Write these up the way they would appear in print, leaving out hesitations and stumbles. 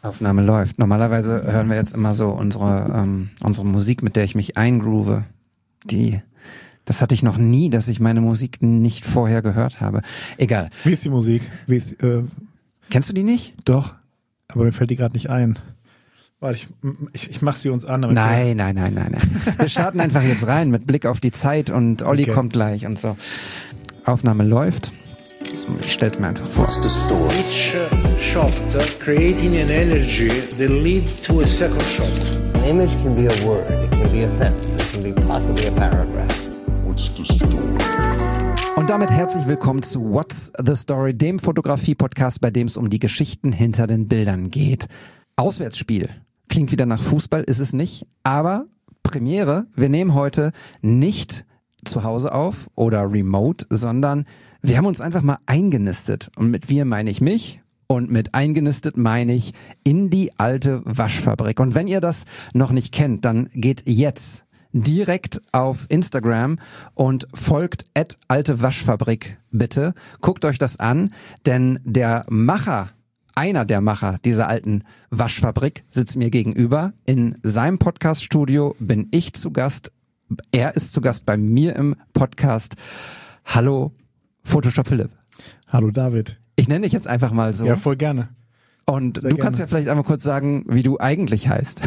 Aufnahme läuft. Normalerweise hören wir jetzt immer so unsere Musik, mit der ich mich eingroove. Das hatte ich noch nie, dass ich meine Musik nicht vorher gehört habe. Egal. Wie ist die Musik? Kennst du die nicht? Doch, aber mir fällt die gerade nicht ein. Warte, ich mach sie uns an. Nein. Wir starten einfach jetzt rein mit Blick auf die Zeit und Olli kommt gleich und so. Aufnahme läuft. Ich stell's mir einfach vor. What's the story? Each shot creating an energy that leads to a second shot. An image can be a word, it can be a sentence, it can be possibly a paragraph. What's the story? Und damit herzlich willkommen zu What's the Story, dem Fotografie-Podcast, bei dem es um die Geschichten hinter den Bildern geht. Auswärtsspiel. Klingt wieder nach Fußball, ist es nicht. Aber Premiere, wir nehmen heute nicht zu Hause auf oder remote, sondern wir haben uns einfach mal eingenistet. Und mit wir meine ich mich und mit eingenistet meine ich in die alte Waschfabrik. Und wenn ihr das noch nicht kennt, dann geht jetzt direkt auf Instagram und folgt @altewaschfabrik bitte. Guckt euch das an, denn einer der Macher dieser alten Waschfabrik sitzt mir gegenüber. In seinem Podcast-Studio bin ich zu Gast. Er ist zu Gast bei mir im Podcast. Hallo, Photoshop Philipp. Hallo David. Ich nenne dich jetzt einfach mal so. Ja, voll gerne. Und du kannst ja vielleicht einmal kurz sagen, wie du eigentlich heißt.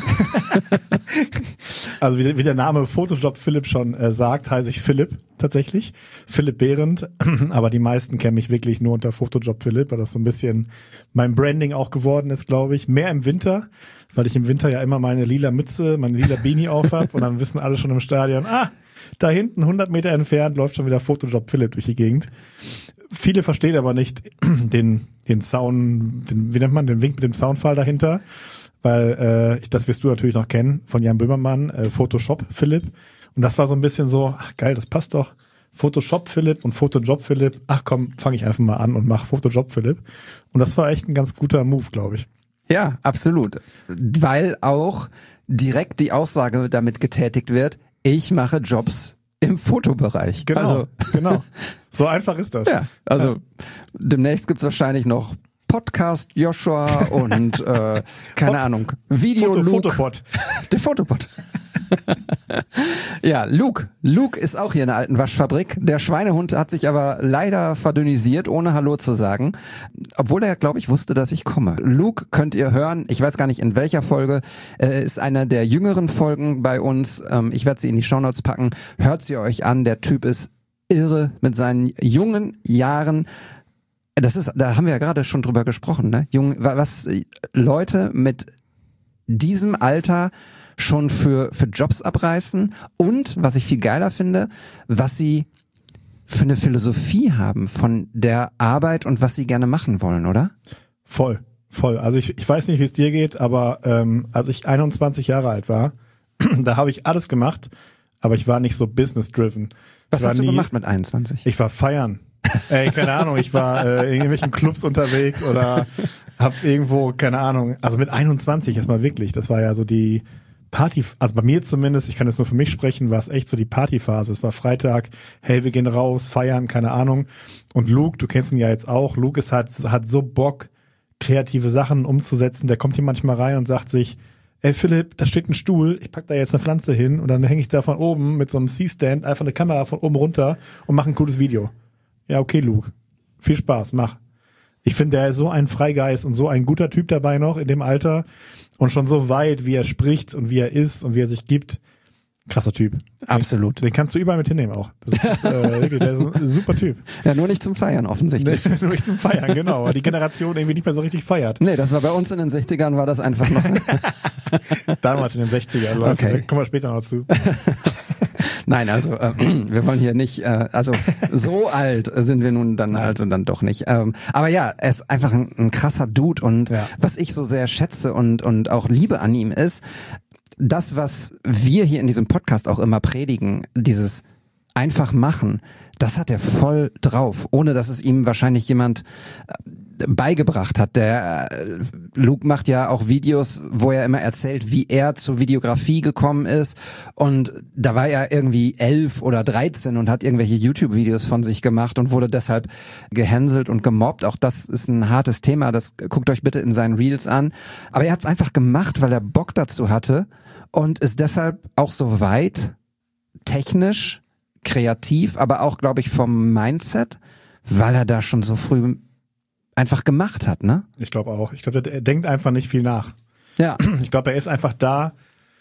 Also wie der Name Photoshop Philipp schon sagt, heiße ich Philipp tatsächlich. Philipp Behrendt. Aber die meisten kennen mich wirklich nur unter Photoshop Philipp, weil das so ein bisschen mein Branding auch geworden ist, glaube ich. Mehr im Winter, weil ich im Winter ja immer meine lila Mütze, meine lila Beanie auf habe und dann wissen alle schon im Stadion, da hinten 100 Meter entfernt läuft schon wieder Photoshop Philipp durch die Gegend. Viele verstehen aber nicht den Sound, wie nennt man, den Wink mit dem Soundfall dahinter, weil das wirst du natürlich noch kennen von Jan Böhmermann, Photoshop Philipp. Und das war so ein bisschen so, ach geil, das passt doch. Photoshop Philipp und Photojob Philipp. Ach komm, fange ich einfach mal an und mach Photojob Philipp. Und das war echt ein ganz guter Move, glaube ich. Ja, absolut. Weil auch direkt die Aussage damit getätigt wird, ich mache Jobs im Fotobereich. Genau. So einfach ist das. Ja, also demnächst gibt's wahrscheinlich noch Podcast Joshua und keine Ahnung, Video Luke. Fotopod. Der Fotopod. Ja, Luke. Luke ist auch hier in der alten Waschfabrik. Der Schweinehund hat sich aber leider verdünnisiert, ohne Hallo zu sagen. Obwohl er, glaube ich, wusste, dass ich komme. Luke könnt ihr hören, ich weiß gar nicht in welcher Folge, ist einer der jüngeren Folgen bei uns. Ich werde sie in die Shownotes packen. Hört sie euch an, der Typ ist irre mit seinen jungen Jahren. Da haben wir ja gerade schon drüber gesprochen, ne? Was Leute mit diesem Alter schon für Jobs abreißen und, was ich viel geiler finde, was sie für eine Philosophie haben von der Arbeit und was sie gerne machen wollen, oder? Voll. Also ich weiß nicht, wie es dir geht, aber als ich 21 Jahre alt war, da habe ich alles gemacht, aber ich war nicht so business-driven. Was hast du gemacht mit 21? Ich war feiern. Keine Ahnung, ich war in irgendwelchen Clubs unterwegs oder hab irgendwo, keine Ahnung, also mit 21 erstmal wirklich, das war ja so die Party, also bei mir zumindest, ich kann jetzt nur für mich sprechen, war es echt so die Partyphase. Es war Freitag, hey, wir gehen raus, feiern, keine Ahnung. Und Luke, du kennst ihn ja jetzt auch, Luke hat so Bock, kreative Sachen umzusetzen, der kommt hier manchmal rein und sagt sich, ey Philipp, da steht ein Stuhl, ich pack da jetzt eine Pflanze hin und dann hänge ich da von oben mit so einem C-Stand einfach eine Kamera von oben runter und mache ein cooles Video. Ja, okay, Luke. Viel Spaß, mach. Ich finde, der ist so ein Freigeist und so ein guter Typ dabei noch in dem Alter und schon so weit, wie er spricht und wie er ist und wie er sich gibt. Krasser Typ. Absolut. Den kannst du überall mit hinnehmen auch. Das ist wirklich, der ist ein super Typ. Ja, nur nicht zum Feiern offensichtlich. Nur nicht zum Feiern, genau. Weil die Generation irgendwie nicht mehr so richtig feiert. Nee, das war bei uns in den 60ern, war das einfach noch. Damals in den 60ern, Leute. Okay. Da kommen wir später noch zu. Nein, also wir wollen hier nicht, also so alt sind wir nun dann halt und dann doch nicht. Aber ja, er ist einfach ein krasser Dude und was ich so sehr schätze und auch liebe an ihm ist, das, was wir hier in diesem Podcast auch immer predigen, dieses einfach machen, das hat er voll drauf, ohne dass es ihm wahrscheinlich jemand beigebracht hat. Der Luke macht ja auch Videos, wo er immer erzählt, wie er zur Videografie gekommen ist, und da war er irgendwie 11 oder 13 und hat irgendwelche YouTube-Videos von sich gemacht und wurde deshalb gehänselt und gemobbt. Auch das ist ein hartes Thema, das guckt euch bitte in seinen Reels an. Aber er hat es einfach gemacht, weil er Bock dazu hatte und ist deshalb auch so weit, technisch, kreativ, aber auch, glaube ich, vom Mindset, weil er da schon so früh einfach gemacht hat, ne? Ich glaube auch. Ich glaube, er denkt einfach nicht viel nach. Ja. Ich glaube, er ist einfach da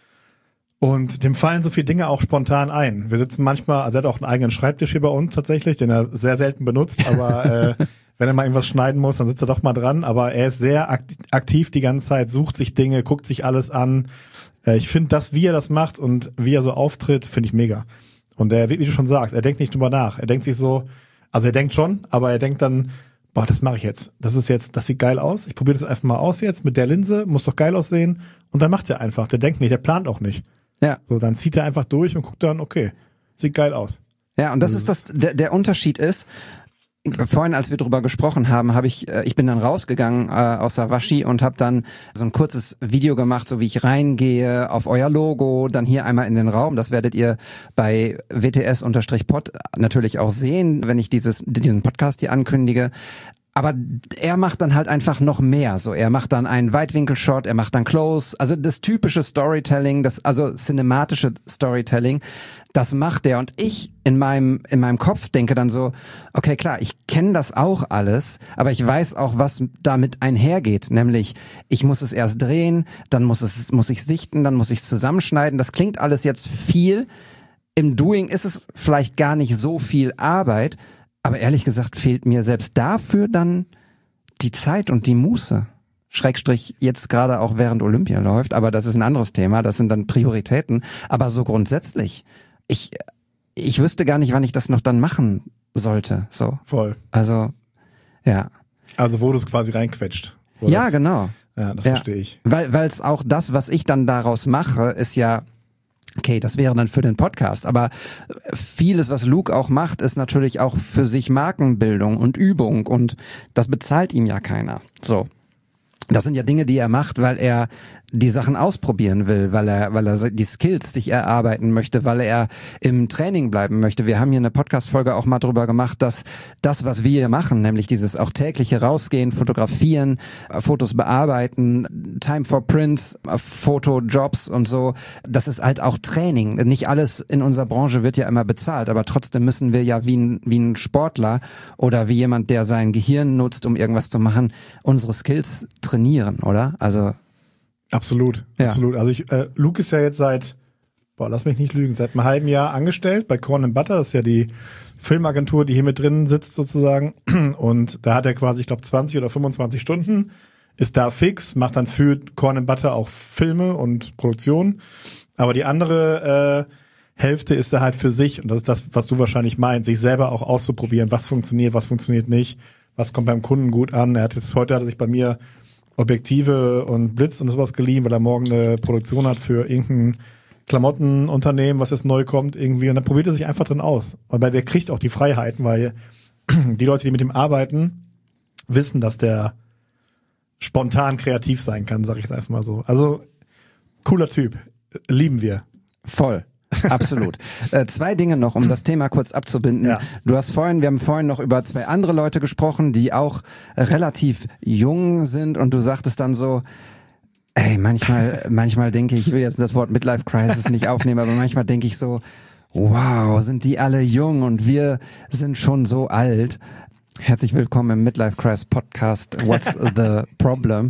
und dem fallen so viele Dinge auch spontan ein. Wir sitzen manchmal, also er hat auch einen eigenen Schreibtisch hier bei uns tatsächlich, den er sehr selten benutzt, aber wenn er mal irgendwas schneiden muss, dann sitzt er doch mal dran, aber er ist sehr aktiv die ganze Zeit, sucht sich Dinge, guckt sich alles an. Ich finde das, wie er das macht und wie er so auftritt, finde ich mega. Und wie du schon sagst, er denkt nicht drüber nach. Er denkt sich so, also er denkt schon, aber er denkt dann, boah, das mache ich jetzt. Das sieht geil aus. Ich probiere das einfach mal aus jetzt mit der Linse, muss doch geil aussehen. Und dann macht er einfach. Der denkt nicht, der plant auch nicht. Ja. So, dann zieht er einfach durch und guckt dann, okay, sieht geil aus. Ja, und das ist der Unterschied ist, vorhin, als wir drüber gesprochen haben, ich bin dann rausgegangen aus Sawashi und habe dann so ein kurzes Video gemacht, so wie ich reingehe, auf euer Logo, dann hier einmal in den Raum. Das werdet ihr bei WTS-Pod natürlich auch sehen, wenn ich diesen Podcast hier ankündige. Aber er macht dann halt einfach noch mehr. So, er macht dann einen Weitwinkel-Shot, er macht dann Close. Also das typische Storytelling, also cinematische Storytelling, das macht er. Und ich in meinem Kopf denke dann so, okay, klar, ich kenne das auch alles, aber ich weiß auch, was damit einhergeht. Nämlich, ich muss es erst drehen, dann muss ich sichten, dann muss ich es zusammenschneiden. Das klingt alles jetzt viel. Im Doing ist es vielleicht gar nicht so viel Arbeit, aber ehrlich gesagt fehlt mir selbst dafür dann die Zeit und die Muße. Schrägstrich jetzt gerade auch während Olympia läuft, aber das ist ein anderes Thema, das sind dann Prioritäten. Aber so grundsätzlich, ich wüsste gar nicht, wann ich das noch dann machen sollte. So. Voll. Also, ja. Also wo du es quasi reinquetscht. So, ja, genau. Ja, das verstehe ich. Weil es auch das, was ich dann daraus mache, ist ja, okay, das wäre dann für den Podcast, aber vieles, was Luke auch macht, ist natürlich auch für sich Markenbildung und Übung, und das bezahlt ihm ja keiner. So. Das sind ja Dinge, die er macht, weil er die Sachen ausprobieren will, weil er die Skills sich erarbeiten möchte, weil er im Training bleiben möchte. Wir haben hier eine Podcast-Folge auch mal drüber gemacht, dass das, was wir hier machen, nämlich dieses auch tägliche Rausgehen, fotografieren, Fotos bearbeiten, Time for Prints, Fotojobs und so, das ist halt auch Training. Nicht alles in unserer Branche wird ja immer bezahlt, aber trotzdem müssen wir ja wie ein Sportler oder wie jemand, der sein Gehirn nutzt, um irgendwas zu machen, unsere Skills trainieren, oder? Also Absolut, ja. Absolut. Also Luke ist ja jetzt seit einem halben Jahr angestellt bei Corn & Butter. Das ist ja die Filmagentur, die hier mit drin sitzt sozusagen. Und da hat er quasi, ich glaube, 20 oder 25 Stunden, ist da fix, macht dann für Corn & Butter auch Filme und Produktion. Aber die andere Hälfte ist da halt für sich. Und das ist das, was du wahrscheinlich meinst, sich selber auch auszuprobieren, was funktioniert nicht, was kommt beim Kunden gut an. Heute hat er sich bei mir Objektive und Blitz und sowas geliehen, weil er morgen eine Produktion hat für irgendein Klamottenunternehmen, was jetzt neu kommt irgendwie, und dann probiert er sich einfach drin aus. Aber der kriegt auch die Freiheiten, weil die Leute, die mit ihm arbeiten, wissen, dass der spontan kreativ sein kann, sag ich jetzt einfach mal so. Also cooler Typ, lieben wir. Voll. Absolut. 2 Dinge noch, um das Thema kurz abzubinden. Ja. Wir haben vorhin noch über 2 andere Leute gesprochen, die auch relativ jung sind, und du sagtest dann so, ey, manchmal denke ich will jetzt das Wort Midlife Crisis nicht aufnehmen, aber manchmal denke ich so, wow, sind die alle jung und wir sind schon so alt. Herzlich willkommen im Midlife Crisis Podcast. What's the problem?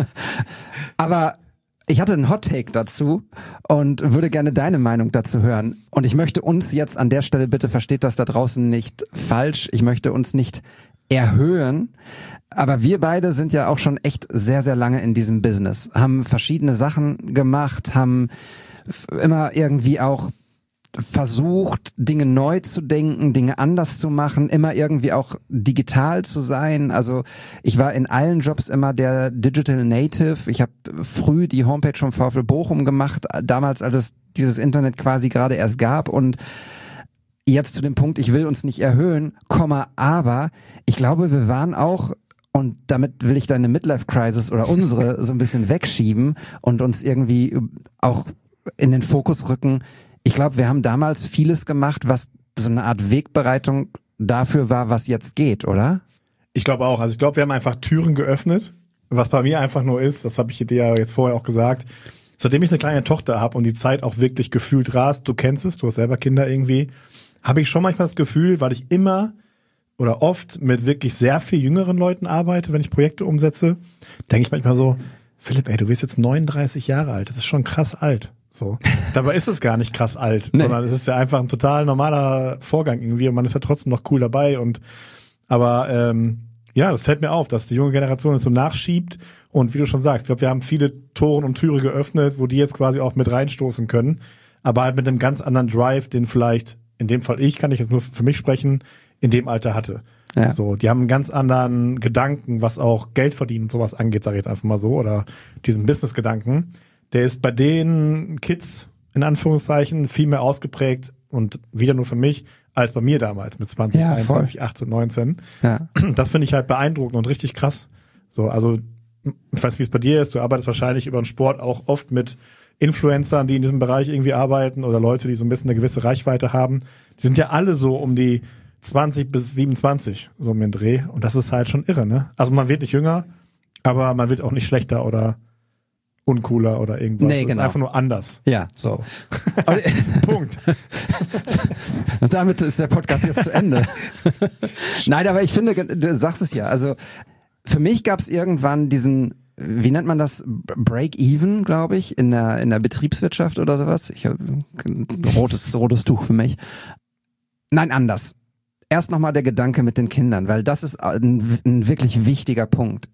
Aber ich hatte einen Hot Take dazu und würde gerne deine Meinung dazu hören. Und ich möchte uns jetzt an der Stelle, bitte versteht das da draußen nicht falsch, ich möchte uns nicht erhöhen, aber wir beide sind ja auch schon echt sehr, sehr lange in diesem Business, haben verschiedene Sachen gemacht, haben immer irgendwie auch versucht, Dinge neu zu denken, Dinge anders zu machen, immer irgendwie auch digital zu sein. Also ich war in allen Jobs immer der Digital Native. Ich habe früh die Homepage vom VfL Bochum gemacht, damals, als es dieses Internet quasi gerade erst gab, und jetzt zu dem Punkt, ich will uns nicht erhöhen, aber ich glaube, wir waren auch Und damit will ich deine Midlife-Crisis oder unsere so ein bisschen wegschieben und uns irgendwie auch in den Fokus rücken. Ich glaube, wir haben damals vieles gemacht, was so eine Art Wegbereitung dafür war, was jetzt geht, oder? Ich glaube auch. Also ich glaube, wir haben einfach Türen geöffnet. Was bei mir einfach nur ist, das habe ich dir ja jetzt vorher auch gesagt, seitdem ich eine kleine Tochter habe und die Zeit auch wirklich gefühlt rast, du kennst es, du hast selber Kinder irgendwie, habe ich schon manchmal das Gefühl, weil ich immer oder oft mit wirklich sehr viel jüngeren Leuten arbeite, wenn ich Projekte umsetze, denke ich manchmal so, Philipp, ey, du bist jetzt 39 Jahre alt, das ist schon krass alt. So. Dabei ist es gar nicht krass alt, sondern es ist ja einfach ein total normaler Vorgang irgendwie und man ist ja trotzdem noch cool dabei aber ja, das fällt mir auf, dass die junge Generation es so nachschiebt und wie du schon sagst, ich glaube, wir haben viele Toren und Türe geöffnet, wo die jetzt quasi auch mit reinstoßen können, aber halt mit einem ganz anderen Drive, den vielleicht, in dem Fall kann ich jetzt nur für mich sprechen, in dem Alter hatte. Ja. So, die haben einen ganz anderen Gedanken, was auch Geld verdienen und sowas angeht, sage ich jetzt einfach mal so, oder diesen Business-Gedanken. Der ist bei den Kids, in Anführungszeichen, viel mehr ausgeprägt und wieder nur für mich, als bei mir damals mit 20, 21, 18, 19. Ja. Das finde ich halt beeindruckend und richtig krass. So, also, ich weiß nicht, wie es bei dir ist, du arbeitest wahrscheinlich über den Sport auch oft mit Influencern, die in diesem Bereich irgendwie arbeiten oder Leute, die so ein bisschen eine gewisse Reichweite haben. Die sind ja alle so um die 20 bis 27, so um den Dreh. Und das ist halt schon irre, ne? Also man wird nicht jünger, aber man wird auch nicht schlechter oder uncooler oder irgendwas. Nee, genau. Es ist einfach nur anders. Ja, so. Punkt. Und damit ist der Podcast jetzt zu Ende. Nein, aber ich finde, du sagst es ja, also für mich gab es irgendwann diesen, wie nennt man das, Break-Even, glaube ich, in der Betriebswirtschaft oder sowas. Ich habe ein rotes Tuch für mich. Nein, anders. Erst nochmal der Gedanke mit den Kindern, weil das ist ein wirklich wichtiger Punkt.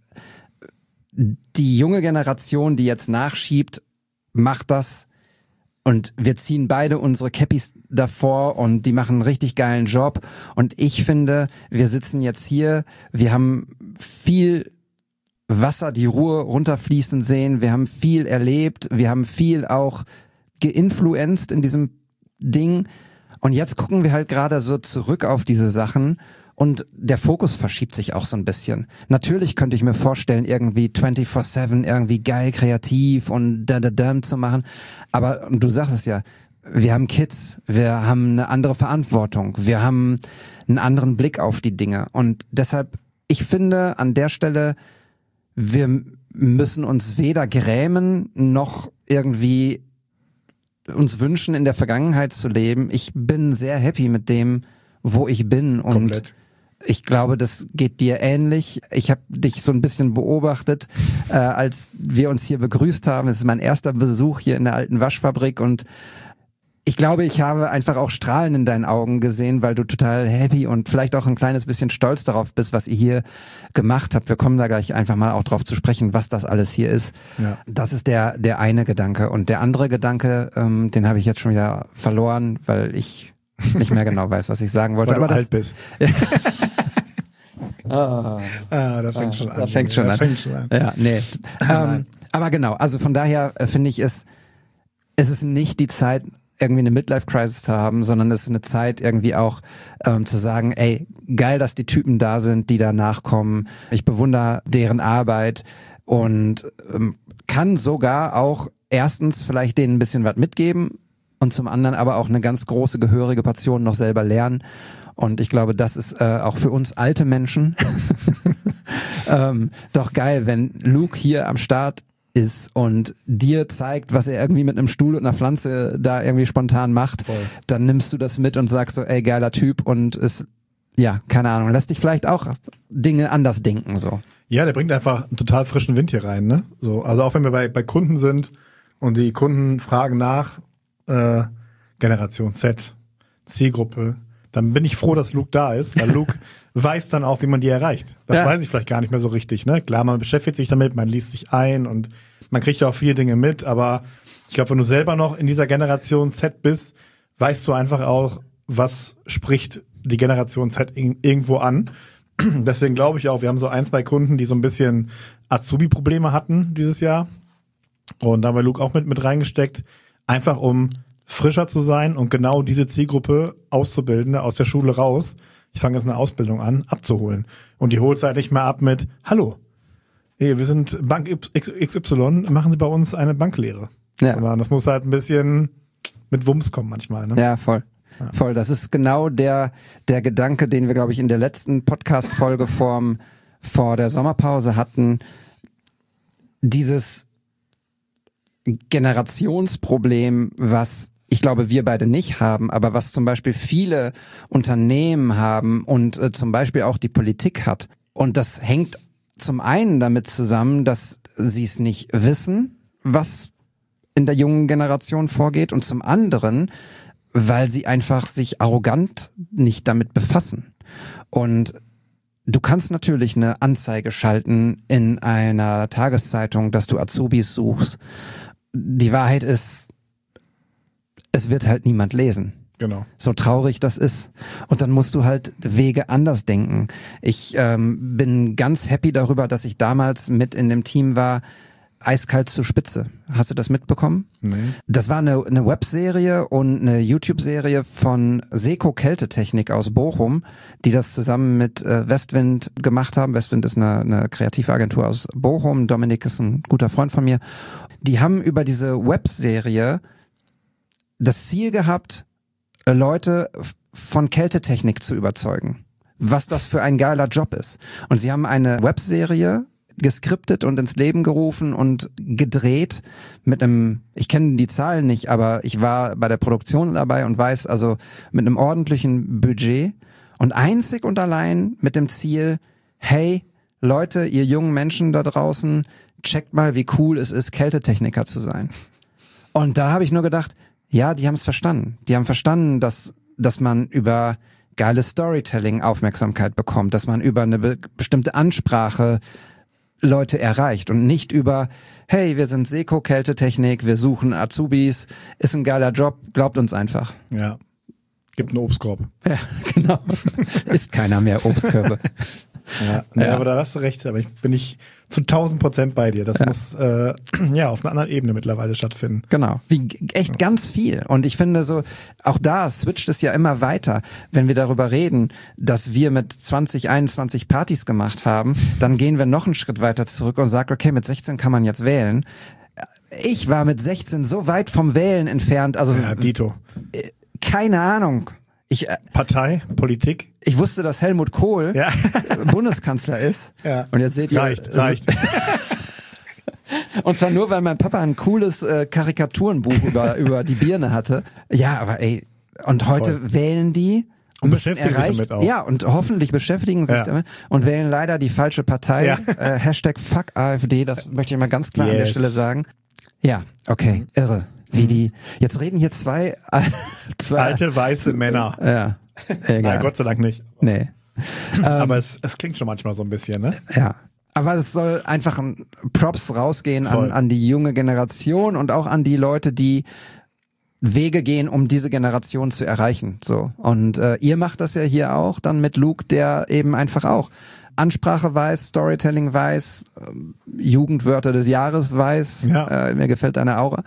Die junge Generation, die jetzt nachschiebt, macht das und wir ziehen beide unsere Cappies davor und die machen einen richtig geilen Job und ich finde, wir sitzen jetzt hier, wir haben viel Wasser, die Ruhr runterfließen sehen, wir haben viel erlebt, wir haben viel auch geinfluenced in diesem Ding und jetzt gucken wir halt gerade so zurück auf diese Sachen und der Fokus verschiebt sich auch so ein bisschen. Natürlich könnte ich mir vorstellen, irgendwie 24/7 irgendwie geil kreativ und da zu machen. Aber du sagst es ja, wir haben Kids, wir haben eine andere Verantwortung, wir haben einen anderen Blick auf die Dinge. Und deshalb, ich finde an der Stelle, wir müssen uns weder grämen, noch irgendwie uns wünschen, in der Vergangenheit zu leben. Ich bin sehr happy mit dem, wo ich bin und komplett. Ich glaube, das geht dir ähnlich. Ich habe dich so ein bisschen beobachtet, als wir uns hier begrüßt haben. Es ist mein erster Besuch hier in der alten Waschfabrik und ich glaube, ich habe einfach auch Strahlen in deinen Augen gesehen, weil du total happy und vielleicht auch ein kleines bisschen stolz darauf bist, was ihr hier gemacht habt. Wir kommen da gleich einfach mal auch drauf zu sprechen, was das alles hier ist. Ja. Das ist der eine Gedanke. Und der andere Gedanke, den habe ich jetzt schon wieder verloren, weil ich nicht mehr genau weiß, was ich sagen wollte. Weil du alt bist. Da fängt schon an. Da fängt schon an. Ja, nee. Aber genau, also von daher finde ich es ist nicht die Zeit, irgendwie eine Midlife-Crisis zu haben, sondern es ist eine Zeit irgendwie auch zu sagen, ey, geil, dass die Typen da sind, die da nachkommen. Ich bewundere deren Arbeit und kann sogar auch erstens vielleicht denen ein bisschen was mitgeben und zum anderen aber auch eine ganz große gehörige Portion noch selber lernen. Und ich glaube, das ist auch für uns alte Menschen doch geil, wenn Luke hier am Start ist und dir zeigt, was er irgendwie mit einem Stuhl und einer Pflanze da irgendwie spontan macht. Voll. Dann nimmst du das mit und sagst so, ey, geiler Typ und es, ja, keine Ahnung, lässt dich vielleicht auch Dinge anders denken, so. Ja, der bringt einfach einen total frischen Wind hier rein, ne? So, also auch wenn wir bei Kunden sind und die Kunden fragen nach Generation Z, Zielgruppe, dann bin ich froh, dass Luke da ist, weil Luke weiß dann auch, wie man die erreicht. Das weiß ich vielleicht gar nicht mehr so richtig, ne? Klar, man beschäftigt sich damit, man liest sich ein und man kriegt ja auch viele Dinge mit, aber ich glaube, wenn du selber noch in dieser Generation Z bist, weißt du einfach auch, was spricht die Generation Z irgendwo an. Deswegen glaube ich auch, wir haben so 1, 2 Kunden, die so ein bisschen Azubi-Probleme hatten dieses Jahr. Und da haben wir Luke auch mit reingesteckt, einfach um frischer zu sein und genau diese Zielgruppe auszubilden, aus der Schule raus, ich fange jetzt eine Ausbildung an, abzuholen. Und die holt halt nicht mehr ab mit, hallo, wir sind Bank XY, machen Sie bei uns eine Banklehre. Ja. Sondern das muss halt ein bisschen mit Wumms kommen manchmal. Ne? Ja, voll. Ja. Voll. Das ist genau der Gedanke, den wir, glaube ich, in der letzten Podcast-Folge vor der Sommerpause hatten. Dieses Generationsproblem, was ich glaube, wir beide nicht haben, aber was zum Beispiel viele Unternehmen haben und zum Beispiel auch die Politik hat. Und das hängt zum einen damit zusammen, dass sie es nicht wissen, was in der jungen Generation vorgeht, und zum anderen, weil sie einfach sich arrogant nicht damit befassen. Und du kannst natürlich eine Anzeige schalten in einer Tageszeitung, dass du Azubis suchst. Die Wahrheit ist, es wird halt niemand lesen. Genau. So traurig das ist. Und dann musst du halt Wege anders denken. Ich bin ganz happy darüber, dass ich damals mit in dem Team war, Eiskalt zur Spitze. Hast du das mitbekommen? Nee. Das war eine Webserie und eine YouTube-Serie von Seco Kältetechnik aus Bochum, die das zusammen mit Westwind gemacht haben. Westwind ist eine Kreativagentur aus Bochum. Dominik ist ein guter Freund von mir. Die haben über diese Webserie das Ziel gehabt, Leute von Kältetechnik zu überzeugen, was das für ein geiler Job ist. Und sie haben eine Webserie geskriptet und ins Leben gerufen und gedreht mit einem, ich kenne die Zahlen nicht, aber ich war bei der Produktion dabei und weiß, also mit einem ordentlichen Budget und einzig und allein mit dem Ziel, hey Leute, ihr jungen Menschen da draußen, checkt mal, wie cool es ist, Kältetechniker zu sein. Und da habe ich nur gedacht, ja, die haben es verstanden. Die haben verstanden, dass man über geiles Storytelling Aufmerksamkeit bekommt, dass man über eine bestimmte Ansprache Leute erreicht und nicht über, hey, wir sind Seco Kältetechnik, wir suchen Azubis, ist ein geiler Job, glaubt uns einfach. Ja, gibt einen Obstkorb. Ja, genau. Ist keiner mehr Obstkörbe. Ja, nee, aber da hast du recht, aber ich bin nicht zu 1000% bei dir. Das muss auf einer anderen Ebene mittlerweile stattfinden. Genau, echt ganz viel. Und ich finde so, auch da switcht es ja immer weiter. Wenn wir darüber reden, dass wir mit 20, 21 Partys gemacht haben, dann gehen wir noch einen Schritt weiter zurück und sagen, okay, mit 16 kann man jetzt wählen. Ich war mit 16 so weit vom Wählen entfernt, also ja, Dito. Keine Ahnung. Partei, Politik. Ich wusste, dass Helmut Kohl Bundeskanzler ist. Ja. Und jetzt seht ihr. Reicht. Und zwar nur, weil mein Papa ein cooles Karikaturenbuch über die Birne hatte. Ja, aber ey, und heute wählen die. Und beschäftigen sich damit auch. Ja, und hoffentlich beschäftigen sich damit und wählen leider die falsche Partei. Ja. Hashtag Fuck AfD, das möchte ich mal ganz klar an der Stelle sagen. Ja, okay, irre. Wie die, jetzt reden hier zwei alte weiße Männer. Ja, egal. Nein, Gott sei Dank nicht. Nee. Aber es klingt schon manchmal so ein bisschen, ne? Ja. Aber es soll einfach ein Props rausgehen an die junge Generation und auch an die Leute, die Wege gehen, um diese Generation zu erreichen. So. Und ihr macht das ja hier auch dann mit Luke, der eben einfach auch Ansprache weiß, Storytelling weiß, Jugendwörter des Jahres weiß. Ja. Mir gefällt deine Aura.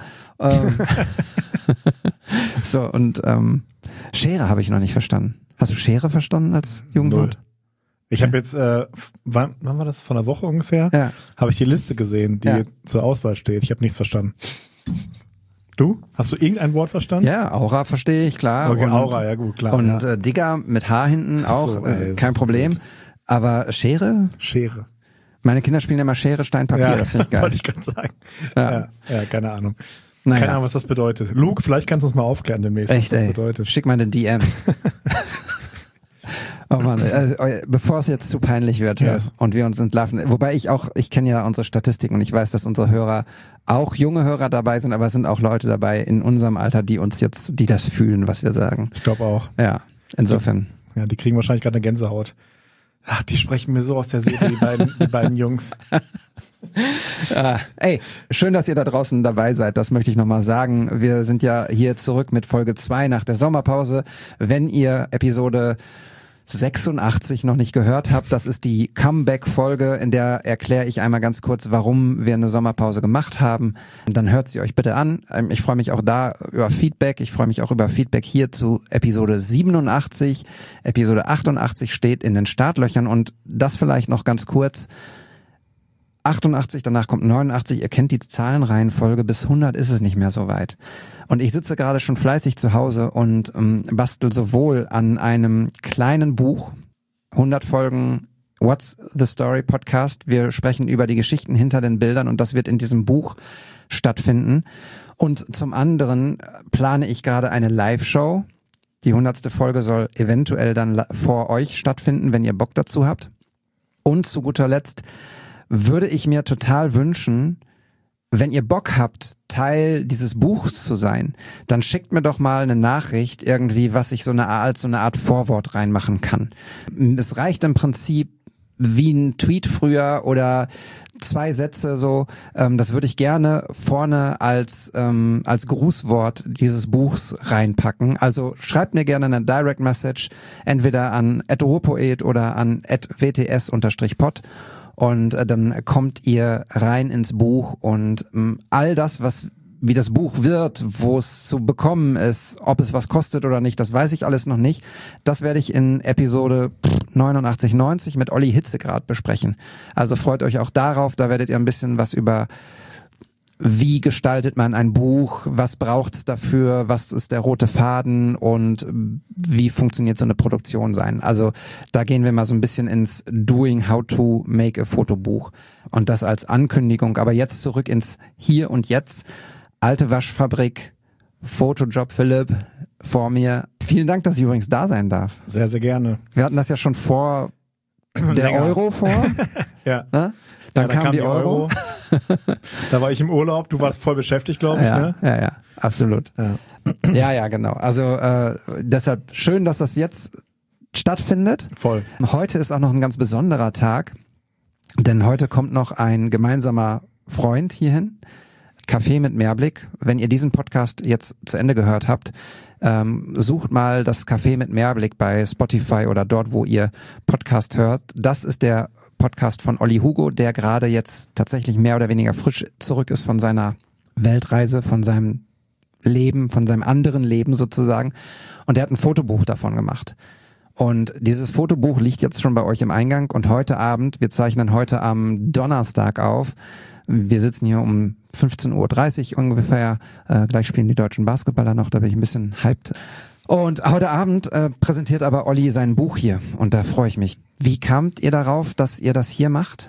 So, und Schere habe ich noch nicht verstanden. Hast du Schere verstanden als Jugendwort? Ich habe jetzt, wann war das? Von einer Woche ungefähr? Ja. Habe ich die Liste gesehen, die zur Auswahl steht. Ich habe nichts verstanden. Du? Hast du irgendein Wort verstanden? Ja, Aura verstehe ich, klar. Okay, und, Aura, ja gut, klar. Und Digger mit H hinten auch, so, kein Problem. Aber Schere? Schere. Meine Kinder spielen immer Schere, Stein, Papier, das finde ich geil. Wollte ich gerade sagen. Ja, keine Ahnung. Naja. Keine Ahnung, was das bedeutet. Luke, vielleicht kannst du uns mal aufklären demnächst, Echt, was das bedeutet. Schick mal eine DM. Oh Mann, bevor es jetzt zu peinlich wird und wir uns entlarven. Wobei ich kenne ja unsere Statistiken und ich weiß, dass unsere Hörer auch junge Hörer dabei sind, aber es sind auch Leute dabei in unserem Alter, die das fühlen, was wir sagen. Ich glaube auch. Ja, insofern. Ja, die kriegen wahrscheinlich gerade eine Gänsehaut. Ach, die sprechen mir so aus der Seele, die beiden Jungs. Ey, schön, dass ihr da draußen dabei seid, das möchte ich nochmal sagen. Wir sind ja hier zurück mit Folge 2 nach der Sommerpause. Wenn ihr Episode 86 noch nicht gehört habt, das ist die Comeback-Folge, in der erkläre ich einmal ganz kurz, warum wir eine Sommerpause gemacht haben. Dann hört sie euch bitte an. Ich freue mich auch da über Feedback. Ich freue mich auch über Feedback hier zu Episode 87. Episode 88 steht in den Startlöchern und das vielleicht noch ganz kurz. 88, danach kommt 89, ihr kennt die Zahlenreihenfolge, bis 100 ist es nicht mehr so weit. Und ich sitze gerade schon fleißig zu Hause und bastel sowohl an einem kleinen Buch, 100 Folgen What's the Story Podcast. Wir sprechen über die Geschichten hinter den Bildern und das wird in diesem Buch stattfinden. Und zum anderen plane ich gerade eine Live-Show. Die 100. Folge soll eventuell dann vor euch stattfinden, wenn ihr Bock dazu habt. Und zu guter Letzt würde ich mir total wünschen, wenn ihr Bock habt, Teil dieses Buchs zu sein, dann schickt mir doch mal eine Nachricht irgendwie, was ich als so eine Art Vorwort reinmachen kann. Es reicht im Prinzip wie ein Tweet früher oder 2 Sätze so. Das würde ich gerne vorne als Grußwort dieses Buchs reinpacken. Also schreibt mir gerne eine Direct Message, entweder an @ruhrpoet oder an @wts_pod. Und dann kommt ihr rein ins Buch und all das, wie das Buch wird, wo es zu bekommen ist, ob es was kostet oder nicht, das weiß ich alles noch nicht. Das werde ich in Episode 89, 90 mit Olli Hitzegrad besprechen. Also freut euch auch darauf, da werdet ihr ein bisschen was über wie gestaltet man ein Buch, was braucht's dafür, was ist der rote Faden und wie funktioniert so eine Produktion sein. Also da gehen wir mal so ein bisschen ins Doing, how to make a Fotobuch und das als Ankündigung. Aber jetzt zurück ins Hier und Jetzt. Alte Waschfabrik, Fotojob Philipp vor mir. Vielen Dank, dass ich übrigens da sein darf. Sehr, sehr gerne. Wir hatten das ja schon vor der Länger. Euro vor. Ja. Ne? Dann kam die Euro. Da war ich im Urlaub, du warst voll beschäftigt, glaube ich. Ja, Ne? ja, absolut. Ja. Ja, genau. Also deshalb schön, dass das jetzt stattfindet. Voll. Heute ist auch noch ein ganz besonderer Tag, denn heute kommt noch ein gemeinsamer Freund hierhin. Café mit Mehrblick. Wenn ihr diesen Podcast jetzt zu Ende gehört habt, sucht mal das Café mit Mehrblick bei Spotify oder dort, wo ihr Podcast hört. Das ist der Podcast von Olli Hugo, der gerade jetzt tatsächlich mehr oder weniger frisch zurück ist von seiner Weltreise, von seinem Leben, von seinem anderen Leben sozusagen. Und er hat ein Fotobuch davon gemacht. Und dieses Fotobuch liegt jetzt schon bei euch im Eingang und heute Abend, wir zeichnen heute am Donnerstag auf, wir sitzen hier um 15.30 Uhr ungefähr, gleich spielen die deutschen Basketballer noch, da bin ich ein bisschen hyped. Und heute Abend präsentiert aber Olli sein Buch hier und da freue ich mich. Wie kamt ihr darauf, dass ihr das hier macht?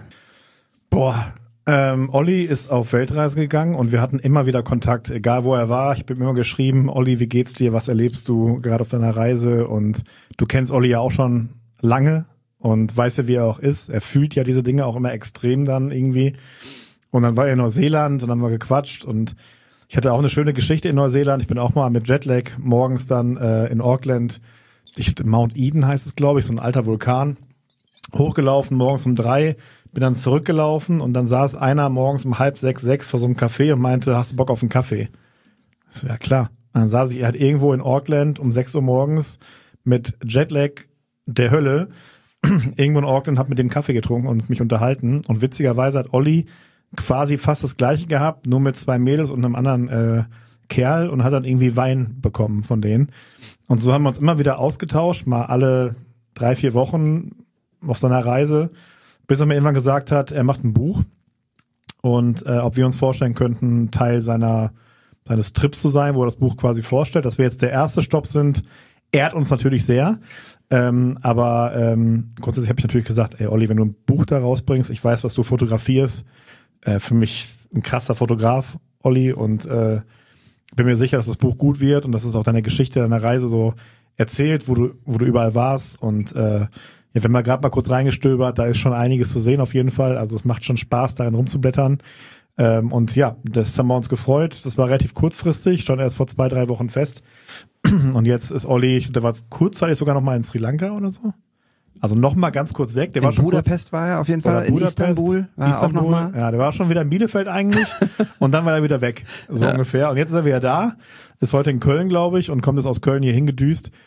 Olli ist auf Weltreise gegangen und wir hatten immer wieder Kontakt, egal wo er war. Ich habe ihm immer geschrieben, Olli, wie geht's dir, was erlebst du gerade auf deiner Reise? Und du kennst Olli ja auch schon lange und weißt ja, wie er auch ist. Er fühlt ja diese Dinge auch immer extrem dann irgendwie. Und dann war er in Neuseeland und dann haben wir gequatscht und ich hatte auch eine schöne Geschichte in Neuseeland. Ich bin auch mal mit Jetlag morgens dann in Auckland, Mount Eden heißt es, glaube ich, so ein alter Vulkan, hochgelaufen, morgens um 3, bin dann zurückgelaufen und dann saß einer morgens um 5:30 vor so einem Café und meinte, hast du Bock auf einen Kaffee? Ich so, ja klar. Und dann saß ich halt irgendwo in Auckland um 6 Uhr morgens mit Jetlag der Hölle irgendwo in Auckland, hab mit dem Kaffee getrunken und mich unterhalten und witzigerweise hat Olli quasi fast das Gleiche gehabt, nur mit 2 Mädels und einem anderen Kerl und hat dann irgendwie Wein bekommen von denen. Und so haben wir uns immer wieder ausgetauscht, mal alle 3-4 Wochen auf seiner Reise, bis er mir irgendwann gesagt hat, er macht ein Buch und ob wir uns vorstellen könnten, Teil seines Trips zu sein, wo er das Buch quasi vorstellt, dass wir jetzt der erste Stopp sind, ehrt uns natürlich sehr. Aber grundsätzlich habe ich natürlich gesagt, ey Olli, wenn du ein Buch da rausbringst, ich weiß, was du fotografierst, für mich ein krasser Fotograf, Olli, und bin mir sicher, dass das Buch gut wird und dass es auch deine Geschichte deiner Reise so erzählt, wo du überall warst und ja, wenn man gerade mal kurz reingestöbert, da ist schon einiges zu sehen auf jeden Fall, also es macht schon Spaß, darin rumzublättern und ja, das haben wir uns gefreut, das war relativ kurzfristig, schon erst vor 2-3 Wochen fest und jetzt ist Olli, der war kurzzeitig sogar noch mal in Sri Lanka oder so. Also noch mal ganz kurz weg. Der in war schon Budapest war er auf jeden Fall, in Istanbul war er auch noch mal. Ja, der war schon wieder in Bielefeld eigentlich und dann war er wieder weg, so ungefähr. Und jetzt ist er wieder da, ist heute in Köln, glaube ich, und kommt jetzt aus Köln hier hingedüst.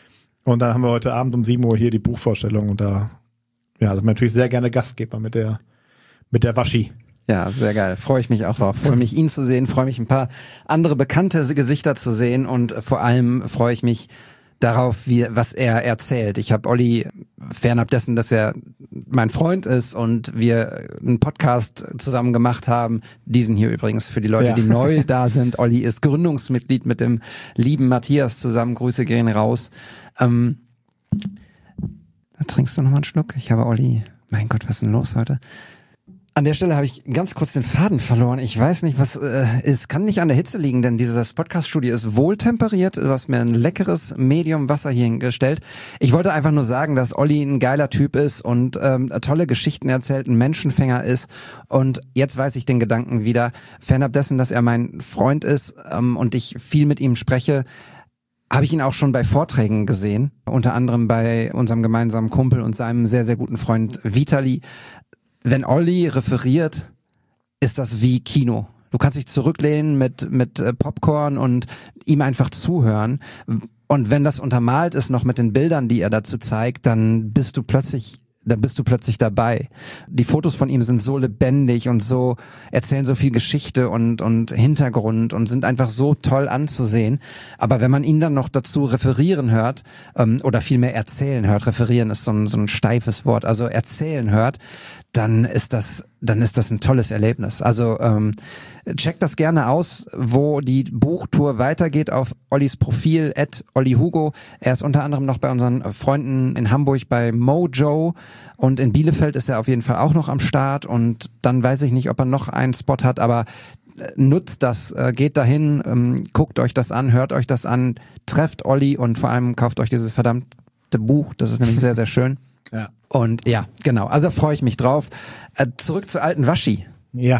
Und dann haben wir heute Abend um 7 Uhr hier die Buchvorstellung und da, ja, also natürlich sehr gerne Gastgeber mit der Waschi. Ja, sehr geil. Freue ich mich auch drauf. Freue mich, ihn zu sehen, freue mich, ein paar andere bekannte Gesichter zu sehen und vor allem freue ich mich darauf, was er erzählt. Ich habe Olli, fernab dessen, dass er mein Freund ist und wir einen Podcast zusammen gemacht haben, diesen hier übrigens für die Leute, die neu da sind. Olli ist Gründungsmitglied mit dem lieben Matthias zusammen. Grüße gehen raus. Trinkst du noch mal einen Schluck? Ich habe Olli, mein Gott, was ist denn los heute? An der Stelle habe ich ganz kurz den Faden verloren. Ich weiß nicht, was es kann nicht an der Hitze liegen, denn dieses Podcast-Studio ist wohltemperiert. Du hast mir ein leckeres Medium Wasser hier hingestellt. Ich wollte einfach nur sagen, dass Olli ein geiler Typ ist und tolle Geschichten erzählt, ein Menschenfänger ist. Und jetzt weiß ich den Gedanken wieder, fernab dessen, dass er mein Freund ist und ich viel mit ihm spreche, habe ich ihn auch schon bei Vorträgen gesehen, unter anderem bei unserem gemeinsamen Kumpel und seinem sehr, sehr guten Freund Vitali. Wenn Olli referiert, ist das wie Kino. Du kannst dich zurücklehnen mit Popcorn und ihm einfach zuhören. Und wenn das untermalt ist noch mit den Bildern, die er dazu zeigt, dann bist du plötzlich dabei. Die Fotos von ihm sind so lebendig und so, erzählen so viel Geschichte und Hintergrund und sind einfach so toll anzusehen. Aber wenn man ihn dann noch dazu referieren hört, oder vielmehr erzählen hört, referieren ist so ein steifes Wort, also erzählen hört, dann ist das ein tolles Erlebnis. Also checkt das gerne aus, wo die Buchtour weitergeht auf Ollis Profil @OlliHugo. Er ist unter anderem noch bei unseren Freunden in Hamburg bei Mojo und in Bielefeld ist er auf jeden Fall auch noch am Start und dann weiß ich nicht, ob er noch einen Spot hat, aber nutzt das, geht dahin, guckt euch das an, hört euch das an, trefft Olli und vor allem kauft euch dieses verdammte Buch, das ist nämlich sehr, sehr schön. Ja. Und ja, genau, also freue ich mich drauf. Zurück zur alten Waschi. Ja.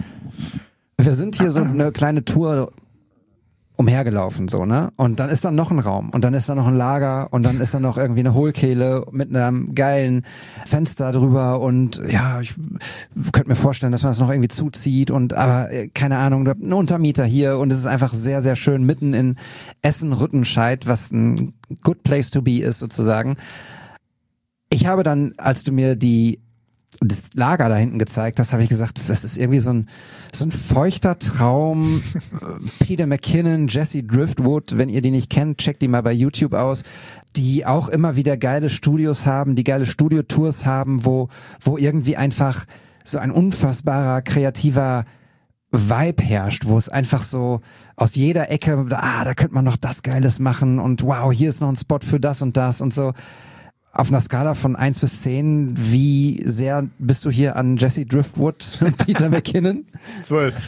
Wir sind hier so eine kleine Tour umhergelaufen, so, ne? Und dann ist da noch ein Raum und dann ist da noch ein Lager und dann ist da noch irgendwie eine Hohlkehle mit einem geilen Fenster drüber und ja, ich könnte mir vorstellen, dass man das noch irgendwie zuzieht aber keine Ahnung, ein Untermieter hier und es ist einfach sehr, sehr schön mitten in Essen-Rüttenscheid, was ein good place to be ist sozusagen. Ich habe dann, als du mir das Lager da hinten gezeigt hast, habe ich gesagt, das ist irgendwie so ein feuchter Traum. Peter McKinnon, Jesse Driftwood, wenn ihr die nicht kennt, checkt die mal bei YouTube aus, die auch immer wieder geile Studios haben, die geile Studiotours haben, wo irgendwie einfach so ein unfassbarer kreativer Vibe herrscht, wo es einfach so aus jeder Ecke, da könnte man noch das Geiles machen und wow, hier ist noch ein Spot für das und so. Auf einer Skala von 1 bis 10, wie sehr bist du hier an Jesse Driftwood und Peter McKinnon? 12.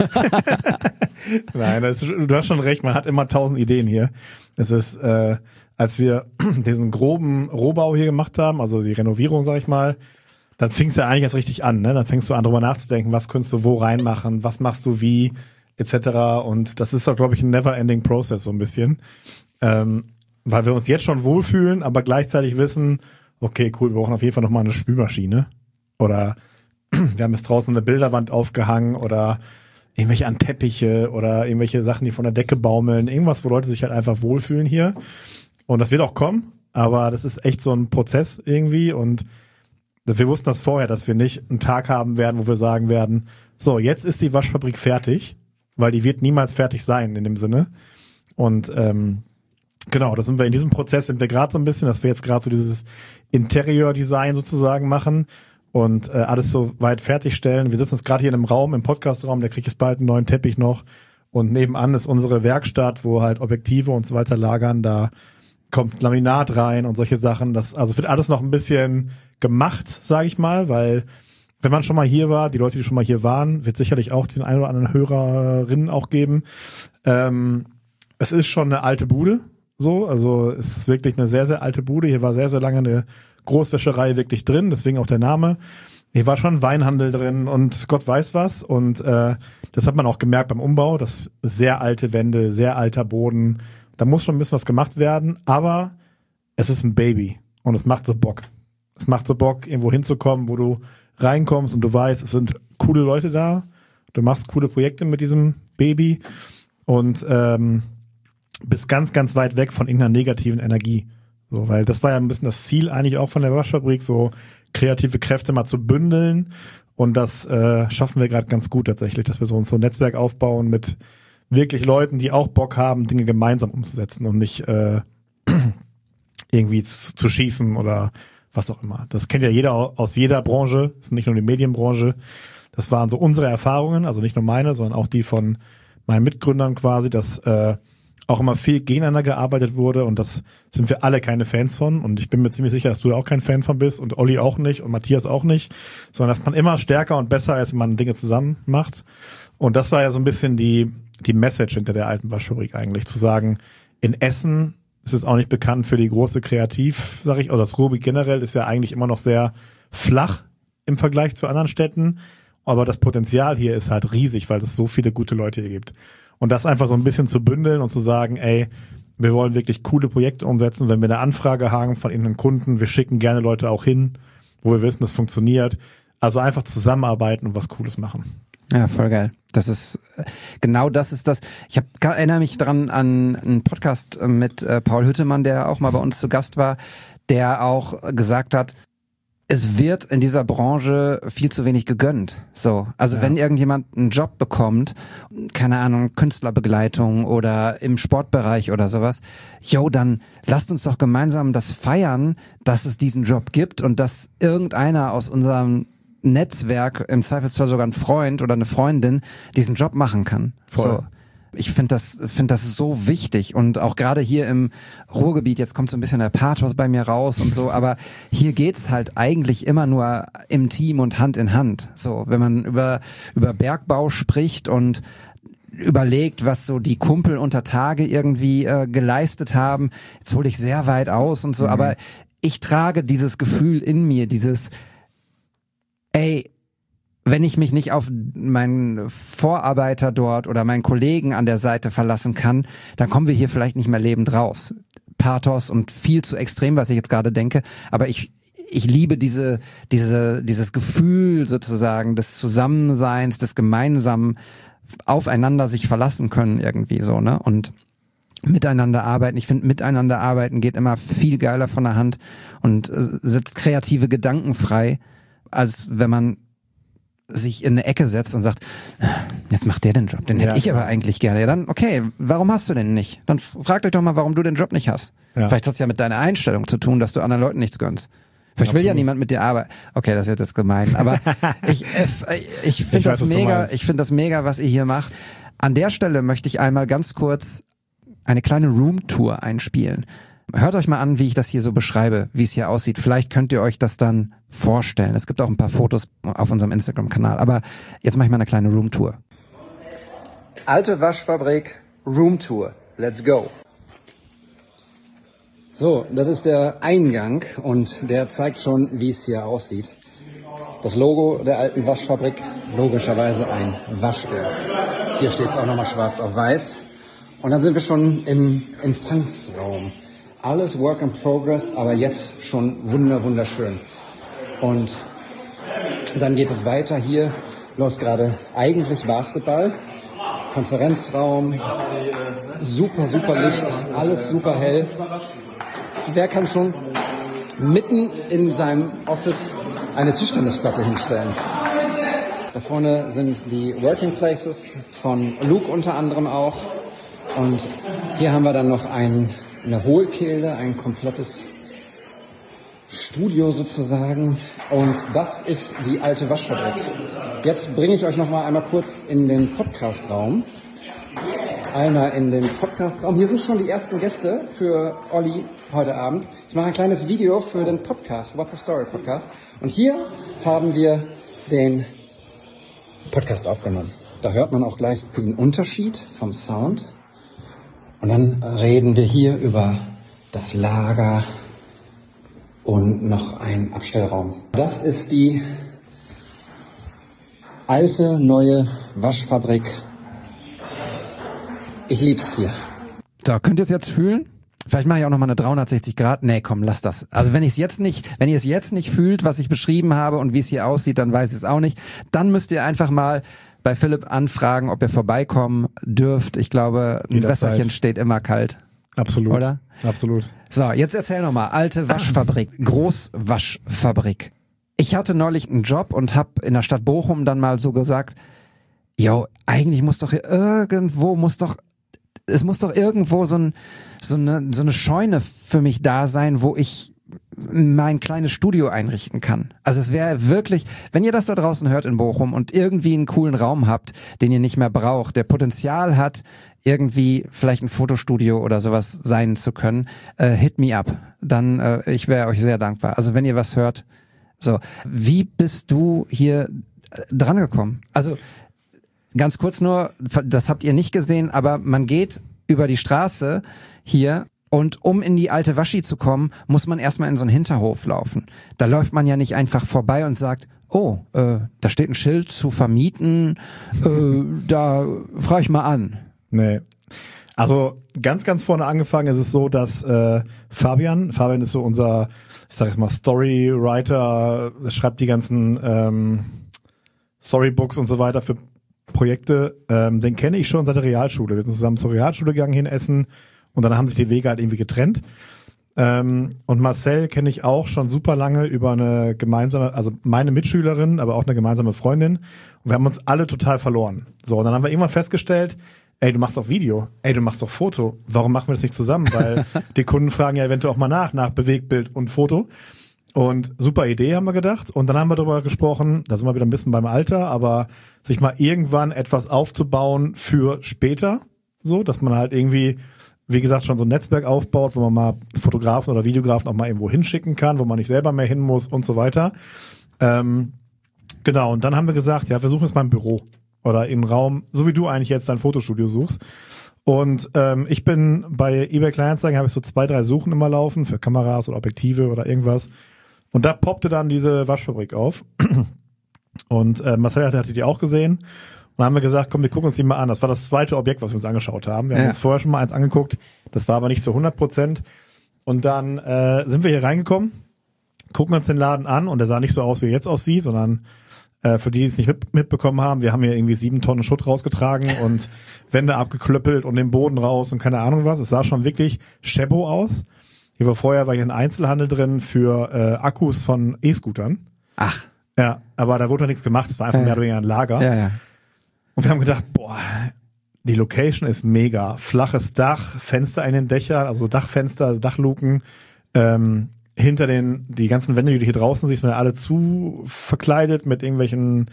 Nein, du hast schon recht, man hat immer 1000 Ideen hier. Es ist, als wir diesen groben Rohbau hier gemacht haben, also die Renovierung, sag ich mal, dann fing es ja eigentlich erst richtig an, ne? Dann fängst du an, drüber nachzudenken, was könntest du wo reinmachen, was machst du wie, etc. Und das ist doch, glaube ich, ein never-ending Process so ein bisschen. Weil wir uns jetzt schon wohlfühlen, aber gleichzeitig wissen, okay, cool, wir brauchen auf jeden Fall nochmal eine Spülmaschine. Oder wir haben jetzt draußen eine Bilderwand aufgehangen oder irgendwelche an Teppiche oder irgendwelche Sachen, die von der Decke baumeln. Irgendwas, wo Leute sich halt einfach wohlfühlen hier. Und das wird auch kommen, aber das ist echt so ein Prozess irgendwie. Und wir wussten das vorher, dass wir nicht einen Tag haben werden, wo wir sagen werden, so, jetzt ist die Waschfabrik fertig, weil die wird niemals fertig sein in dem Sinne. Und genau, das sind wir in diesem Prozess, sind wir gerade so ein bisschen, dass wir jetzt gerade so dieses Interior-Design sozusagen machen und alles so weit fertigstellen. Wir sitzen jetzt gerade hier in einem Raum, im Podcast-Raum, der kriegt jetzt bald einen neuen Teppich noch und nebenan ist unsere Werkstatt, wo halt Objektive und so weiter lagern, da kommt Laminat rein und solche Sachen. Also wird alles noch ein bisschen gemacht, sage ich mal, weil wenn man schon mal hier war, die Leute, die schon mal hier waren, wird sicherlich auch den einen oder anderen Hörerinnen auch geben. Es ist schon eine alte Bude. So, also es ist wirklich eine sehr, sehr alte Bude. Hier war sehr, sehr lange eine Großwäscherei wirklich drin, deswegen auch der Name. Hier war schon ein Weinhandel drin und Gott weiß was. Und das hat man auch gemerkt beim Umbau. Das sehr alte Wände, sehr alter Boden. Da muss schon ein bisschen was gemacht werden, aber es ist ein Baby und es macht so Bock. Es macht so Bock, irgendwo hinzukommen, wo du reinkommst und du weißt, es sind coole Leute da. Du machst coole Projekte mit diesem Baby und bist ganz, ganz weit weg von irgendeiner negativen Energie. So, weil das war ja ein bisschen das Ziel eigentlich auch von der Waschfabrik, so kreative Kräfte mal zu bündeln. Und das schaffen wir gerade ganz gut tatsächlich, dass wir uns so ein Netzwerk aufbauen mit wirklich Leuten, die auch Bock haben, Dinge gemeinsam umzusetzen und nicht irgendwie zu schießen oder was auch immer. Das kennt ja jeder aus jeder Branche, das ist nicht nur die Medienbranche. Das waren so unsere Erfahrungen, also nicht nur meine, sondern auch die von meinen Mitgründern quasi, dass auch immer viel gegeneinander gearbeitet wurde und das sind wir alle keine Fans von und ich bin mir ziemlich sicher, dass du auch kein Fan von bist und Olli auch nicht und Matthias auch nicht, sondern dass man immer stärker und besser ist, wenn man Dinge zusammen macht und das war ja so ein bisschen die Message hinter der alten Waschfabrik eigentlich, zu sagen, in Essen ist es auch nicht bekannt für die große Kreativ, sag ich, oder das Ruhrgebiet generell ist ja eigentlich immer noch sehr flach im Vergleich zu anderen Städten, aber das Potenzial hier ist halt riesig, weil es so viele gute Leute hier gibt. Und das einfach so ein bisschen zu bündeln und zu sagen, ey, wir wollen wirklich coole Projekte umsetzen, wenn wir eine Anfrage haben von irgendeinem Kunden, wir schicken gerne Leute auch hin, wo wir wissen, das funktioniert. Also einfach zusammenarbeiten und was Cooles machen. Ja, voll geil. Genau das ist das. Ich erinnere mich dran an einen Podcast mit Paul Hüttemann, der auch mal bei uns zu Gast war, der auch gesagt hat, es wird in dieser Branche viel zu wenig gegönnt. So, also wenn irgendjemand einen Job bekommt, keine Ahnung, Künstlerbegleitung oder im Sportbereich oder sowas, dann lasst uns doch gemeinsam das feiern, dass es diesen Job gibt und dass irgendeiner aus unserem Netzwerk, im Zweifelsfall sogar ein Freund oder eine Freundin, diesen Job machen kann. Voll. So. Ich finde das so wichtig und auch gerade hier im Ruhrgebiet, jetzt kommt so ein bisschen der Pathos bei mir raus und so, aber hier geht's halt eigentlich immer nur im Team und Hand in Hand. So, wenn man über Bergbau spricht und überlegt, was so die Kumpel unter Tage irgendwie geleistet haben, jetzt hole ich sehr weit aus und so, aber ich trage dieses Gefühl in mir, dieses wenn ich mich nicht auf meinen Vorarbeiter dort oder meinen Kollegen an der Seite verlassen kann, dann kommen wir hier vielleicht nicht mehr lebend raus. Pathos und viel zu extrem, was ich jetzt gerade denke, aber ich liebe dieses Gefühl sozusagen des Zusammenseins, des gemeinsamen aufeinander sich verlassen können irgendwie so, ne? Und miteinander arbeiten. Ich finde, miteinander arbeiten geht immer viel geiler von der Hand und setzt kreative Gedanken frei, als wenn man sich in eine Ecke setzt und sagt, jetzt macht der den Job, den hätte ich aber eigentlich gerne. Ja, dann, okay, warum hast du den nicht? Dann fragt euch doch mal, warum du den Job nicht hast. Ja. Vielleicht hat es ja mit deiner Einstellung zu tun, dass du anderen Leuten nichts gönnst. Vielleicht will ja niemand mit dir arbeiten. Okay, das wird jetzt gemein, aber ich finde das mega, ich finde das mega, was ihr hier macht. An der Stelle möchte ich einmal ganz kurz eine kleine Roomtour einspielen. Hört euch mal an, wie ich das hier so beschreibe, wie es hier aussieht. Vielleicht könnt ihr euch das dann vorstellen. Es gibt auch ein paar Fotos auf unserem Instagram-Kanal. Aber jetzt mache ich mal eine kleine Roomtour. Alte Waschfabrik, Roomtour. Let's go. So, das ist der Eingang und der zeigt schon, wie es hier aussieht. Das Logo der alten Waschfabrik, logischerweise ein Waschbär. Hier steht es auch nochmal schwarz auf weiß. Und dann sind wir schon im Empfangsraum. Alles Work in Progress, aber jetzt schon wunderschön. Und dann geht es weiter. Hier läuft gerade eigentlich Basketball. Konferenzraum, super Licht, alles super hell. Wer kann schon mitten in seinem Office eine Tischtennisplatte hinstellen? Da vorne sind die Working Places von Luke unter anderem auch. Und hier haben wir dann noch eine Hohlkehle, ein komplettes Studio sozusagen. Und das ist die alte Waschfabrik. Jetzt bringe ich euch noch mal einmal kurz in den Podcastraum. Einmal in den Podcastraum. Hier sind schon die ersten Gäste für Olli heute Abend. Ich mache ein kleines Video für den Podcast, What's the Story Podcast. Und hier haben wir den Podcast aufgenommen. Da hört man auch gleich den Unterschied vom Sound. Und dann reden wir hier über das Lager und noch einen Abstellraum. Das ist die alte, neue Waschfabrik. Ich lieb's hier. So, könnt ihr es jetzt fühlen? Vielleicht mache ich auch noch mal eine 360 Grad. Nee, komm, lass das. Also wenn ihr es jetzt nicht fühlt, was ich beschrieben habe und wie es hier aussieht, dann weiß ich es auch nicht. Dann müsst ihr einfach mal bei Philipp anfragen, ob ihr vorbeikommen dürft. Ich glaube, ein Wässerchen steht immer kalt. Absolut. Oder? Absolut. So, jetzt erzähl nochmal. Alte Waschfabrik, Großwaschfabrik. Ich hatte neulich einen Job und habe in der Stadt Bochum dann mal so gesagt, eigentlich muss doch irgendwo so eine Scheune für mich da sein, wo ich mein kleines Studio einrichten kann. Also es wäre wirklich, wenn ihr das da draußen hört in Bochum und irgendwie einen coolen Raum habt, den ihr nicht mehr braucht, der Potenzial hat, irgendwie vielleicht ein Fotostudio oder sowas sein zu können, hit me up. Dann, ich wäre euch sehr dankbar. Also wenn ihr was hört, so. Wie bist du hier dran gekommen? Also ganz kurz nur, das habt ihr nicht gesehen, aber man geht über die Straße hier und um in die alte Waschi zu kommen, muss man erstmal in so einen Hinterhof laufen. Da läuft man ja nicht einfach vorbei und sagt, da steht ein Schild zu vermieten, da frage ich mal an. Nee. Also ganz, ganz vorne angefangen ist es so, dass Fabian ist so unser, ich sag jetzt mal, Storywriter, schreibt die ganzen Storybooks und so weiter für Projekte. Den kenne ich schon seit der Realschule. Wir sind zusammen zur Realschule gegangen hier in Essen und dann haben sich die Wege halt irgendwie getrennt. Und Marcel kenne ich auch schon super lange über eine gemeinsame, also meine Mitschülerin, aber auch eine gemeinsame Freundin. Und wir haben uns alle total verloren. So, und dann haben wir irgendwann festgestellt, ey, du machst doch Video, ey, du machst doch Foto. Warum machen wir das nicht zusammen? Weil die Kunden fragen ja eventuell auch mal nach Bewegtbild und Foto. Und super Idee, haben wir gedacht. Und dann haben wir darüber gesprochen, da sind wir wieder ein bisschen beim Alter, aber sich mal irgendwann etwas aufzubauen für später. So, dass man halt irgendwie, wie gesagt, schon so ein Netzwerk aufbaut, wo man mal Fotografen oder Videografen auch mal irgendwo hinschicken kann, wo man nicht selber mehr hin muss und so weiter. Genau, und dann haben wir gesagt, ja, wir suchen jetzt mal ein Büro. Oder im Raum, so wie du eigentlich jetzt dein Fotostudio suchst. Und ich bin bei eBay Kleinanzeigen, habe ich so 2, 3 Suchen immer laufen für Kameras oder Objektive oder irgendwas. Und da poppte dann diese Waschfabrik auf. Und Marcel hatte die auch gesehen. Und dann haben wir gesagt, komm, wir gucken uns die mal an. Das war das zweite Objekt, was wir uns angeschaut haben. Wir haben uns vorher schon mal eins angeguckt. Das war aber nicht zu 100%. Und dann sind wir hier reingekommen, gucken uns den Laden an. Und der sah nicht so aus, wie er jetzt aussieht, sondern für die es nicht mitbekommen haben, wir haben hier irgendwie 7 Tonnen Schutt rausgetragen und Wände abgeklöppelt und den Boden raus und keine Ahnung was. Es sah schon wirklich Schebo aus. Hier war hier ein Einzelhandel drin für Akkus von E-Scootern. Ach. Ja, aber da wurde noch nichts gemacht. Es war einfach mehr oder weniger ein Lager. Ja. Und wir haben gedacht, die Location ist mega. Flaches Dach, Fenster in den Dächern, also Dachfenster, also Dachluken, hinter die ganzen Wände, die du hier draußen siehst, werden alle zu verkleidet mit irgendwelchen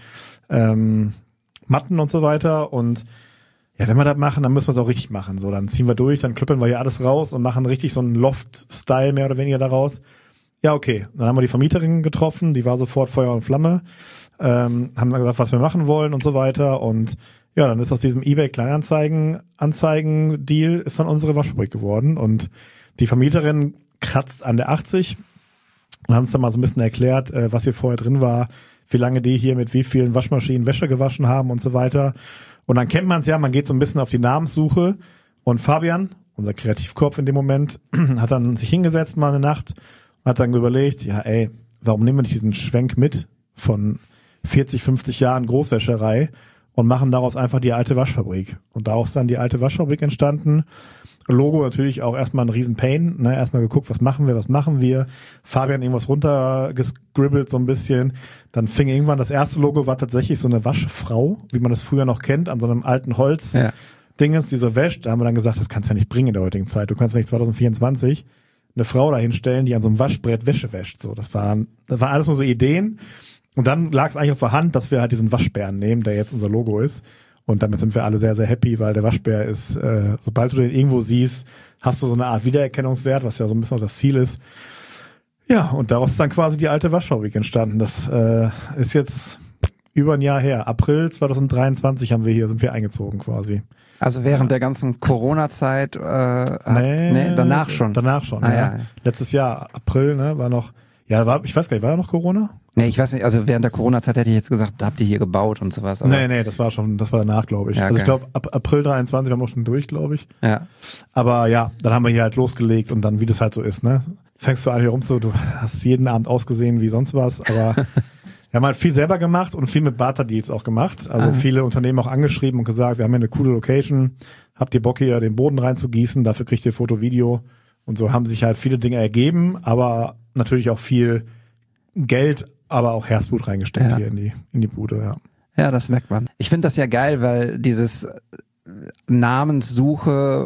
Matten und so weiter. Und ja, wenn wir das machen, dann müssen wir es auch richtig machen. So, dann ziehen wir durch, dann klöppeln wir hier alles raus und machen richtig so einen Loft-Style mehr oder weniger daraus. Ja, okay. Dann haben wir die Vermieterin getroffen, die war sofort Feuer und Flamme, haben dann gesagt, was wir machen wollen und so weiter. Und ja, dann ist aus diesem eBay Kleinanzeigen-Deal ist dann unsere Waschfabrik geworden. Und die Vermieterin kratzt an der 80 und haben uns dann mal so ein bisschen erklärt, was hier vorher drin war, wie lange die hier mit wie vielen Waschmaschinen Wäsche gewaschen haben und so weiter. Und dann kennt man es ja, man geht so ein bisschen auf die Namenssuche und Fabian, unser Kreativkopf in dem Moment, hat dann sich hingesetzt mal eine Nacht und hat dann überlegt, ja ey, warum nehmen wir nicht diesen Schwenk mit von 40, 50 Jahren Großwäscherei und machen daraus einfach die alte Waschfabrik. Und daraus ist dann die alte Waschfabrik entstanden. Logo natürlich auch erstmal ein riesen Pain, ne? Erstmal geguckt, was machen wir. Fabian irgendwas runtergescribbelt so ein bisschen. Dann fing irgendwann, das erste Logo war tatsächlich so eine Waschfrau, wie man das früher noch kennt, an so einem alten Holz-Dingens, die so wäscht. Da haben wir dann gesagt, das kannst du ja nicht bringen in der heutigen Zeit. Du kannst ja nicht 2024 eine Frau dahin stellen, die an so einem Waschbrett Wäsche wäscht. So, das waren alles nur so Ideen. Und dann lag es eigentlich auf der Hand, dass wir halt diesen Waschbären nehmen, der jetzt unser Logo ist. Und damit sind wir alle sehr, sehr happy, weil der Waschbär ist, sobald du den irgendwo siehst, hast du so eine Art Wiedererkennungswert, was ja so ein bisschen auch das Ziel ist. Ja, und daraus ist dann quasi die alte Waschfabrik entstanden. Das ist jetzt über ein Jahr her. April 2023 sind wir eingezogen quasi. Also während der ganzen Corona-Zeit, danach schon. Danach schon, ja. Letztes Jahr, April, ne, war noch, ich weiß gar nicht, war da noch Corona? Nee, ich weiß nicht, also während der Corona-Zeit hätte ich jetzt gesagt, da habt ihr hier gebaut und sowas. Aber nee, das war danach, glaube ich. Ja, okay. Also ich glaube, April 23 waren wir schon durch, glaube ich. Ja. Aber ja, dann haben wir hier halt losgelegt und dann, wie das halt so ist, ne? Fängst du an hier rum so, du hast jeden Abend ausgesehen wie sonst was, aber Wir haben halt viel selber gemacht und viel mit Barter-Deals auch gemacht. Also viele Unternehmen auch angeschrieben und gesagt, wir haben hier eine coole Location, habt ihr Bock hier den Boden reinzugießen, dafür kriegt ihr Foto, Video. Und so haben sich halt viele Dinge ergeben, aber natürlich auch viel Geld, aber auch Herzblut reingesteckt hier in die Bude, ja. Ja, das merkt man. Ich finde das ja geil, weil dieses Namenssuche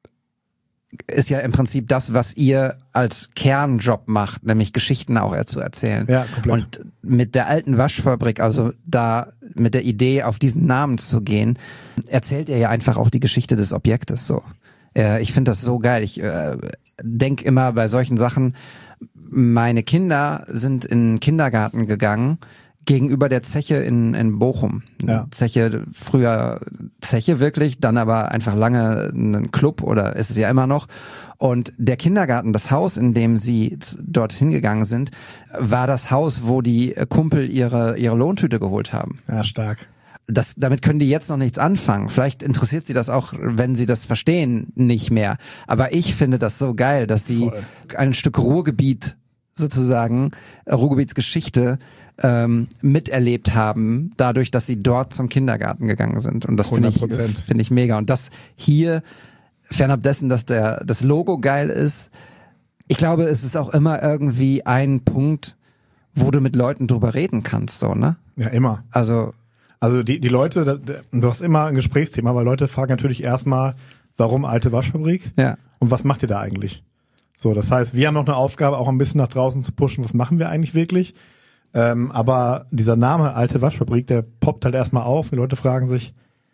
ist ja im Prinzip das, was ihr als Kernjob macht, nämlich Geschichten auch zu erzählen. Ja, komplett. Und mit der alten Waschfabrik, also da mit der Idee, auf diesen Namen zu gehen, erzählt ihr ja einfach auch die Geschichte des Objektes so. Ich finde das so geil. Ich denke immer bei solchen Sachen, meine Kinder sind in den Kindergarten gegangen, gegenüber der Zeche in Bochum. Ja. Zeche, früher Zeche wirklich, dann aber einfach lange ein Club oder ist es ja immer noch. Und der Kindergarten, das Haus, in dem sie dorthin gegangen sind, war das Haus, wo die Kumpel ihre Lohntüte geholt haben. Ja, stark. Damit können die jetzt noch nichts anfangen. Vielleicht interessiert sie das auch, wenn sie das verstehen, nicht mehr. Aber ich finde das so geil, dass sie ein Stück Ruhrgebiet sozusagen, Ruhrgebietsgeschichte miterlebt haben, dadurch, dass sie dort zum Kindergarten gegangen sind. Und das finde ich mega. Und das hier, fernab dessen, dass das Logo geil ist, ich glaube, es ist auch immer irgendwie ein Punkt, wo du mit Leuten drüber reden kannst, so, ne? Ja, immer. Also die Leute, du hast immer ein Gesprächsthema, weil Leute fragen natürlich erstmal, warum alte Waschfabrik? Ja. Und was macht ihr da eigentlich? So, das heißt, wir haben noch eine Aufgabe, auch ein bisschen nach draußen zu pushen, was machen wir eigentlich wirklich? Aber dieser Name alte Waschfabrik, der poppt halt erstmal auf. Die Leute fragen sich,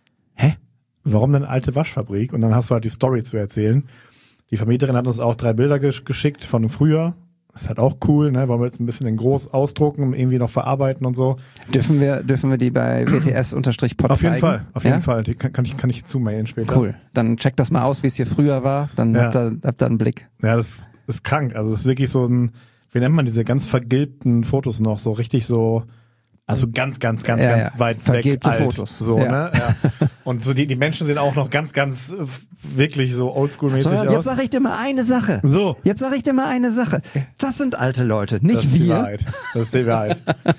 warum denn alte Waschfabrik? Und dann hast du halt die Story zu erzählen. Die Vermieterin hat uns auch 3 Bilder geschickt von früher. Das ist halt auch cool, ne? Wollen wir jetzt ein bisschen in groß ausdrucken, irgendwie noch verarbeiten und so. Dürfen wir die bei WTS-Pod Auf jeden zeigen? Auf jeden Fall. Die kann ich zumailen später. Cool. Dann checkt das mal aus, wie es hier früher war. Dann habt ihr einen Blick. Ja, das ist krank. Also es ist wirklich so ein, wie nennt man diese ganz vergilbten Fotos noch? So richtig so, also ganz weit vergilbte weg alt. Fotos. So, ja. Ne? Ja. Und so die Menschen sehen auch noch ganz wirklich so oldschool-mäßig aus. Jetzt sag ich dir mal eine Sache. So. Jetzt sag ich dir mal eine Sache. Das sind alte Leute, nicht das ist wir. Die Wahrheit. Das ist die Wahrheit.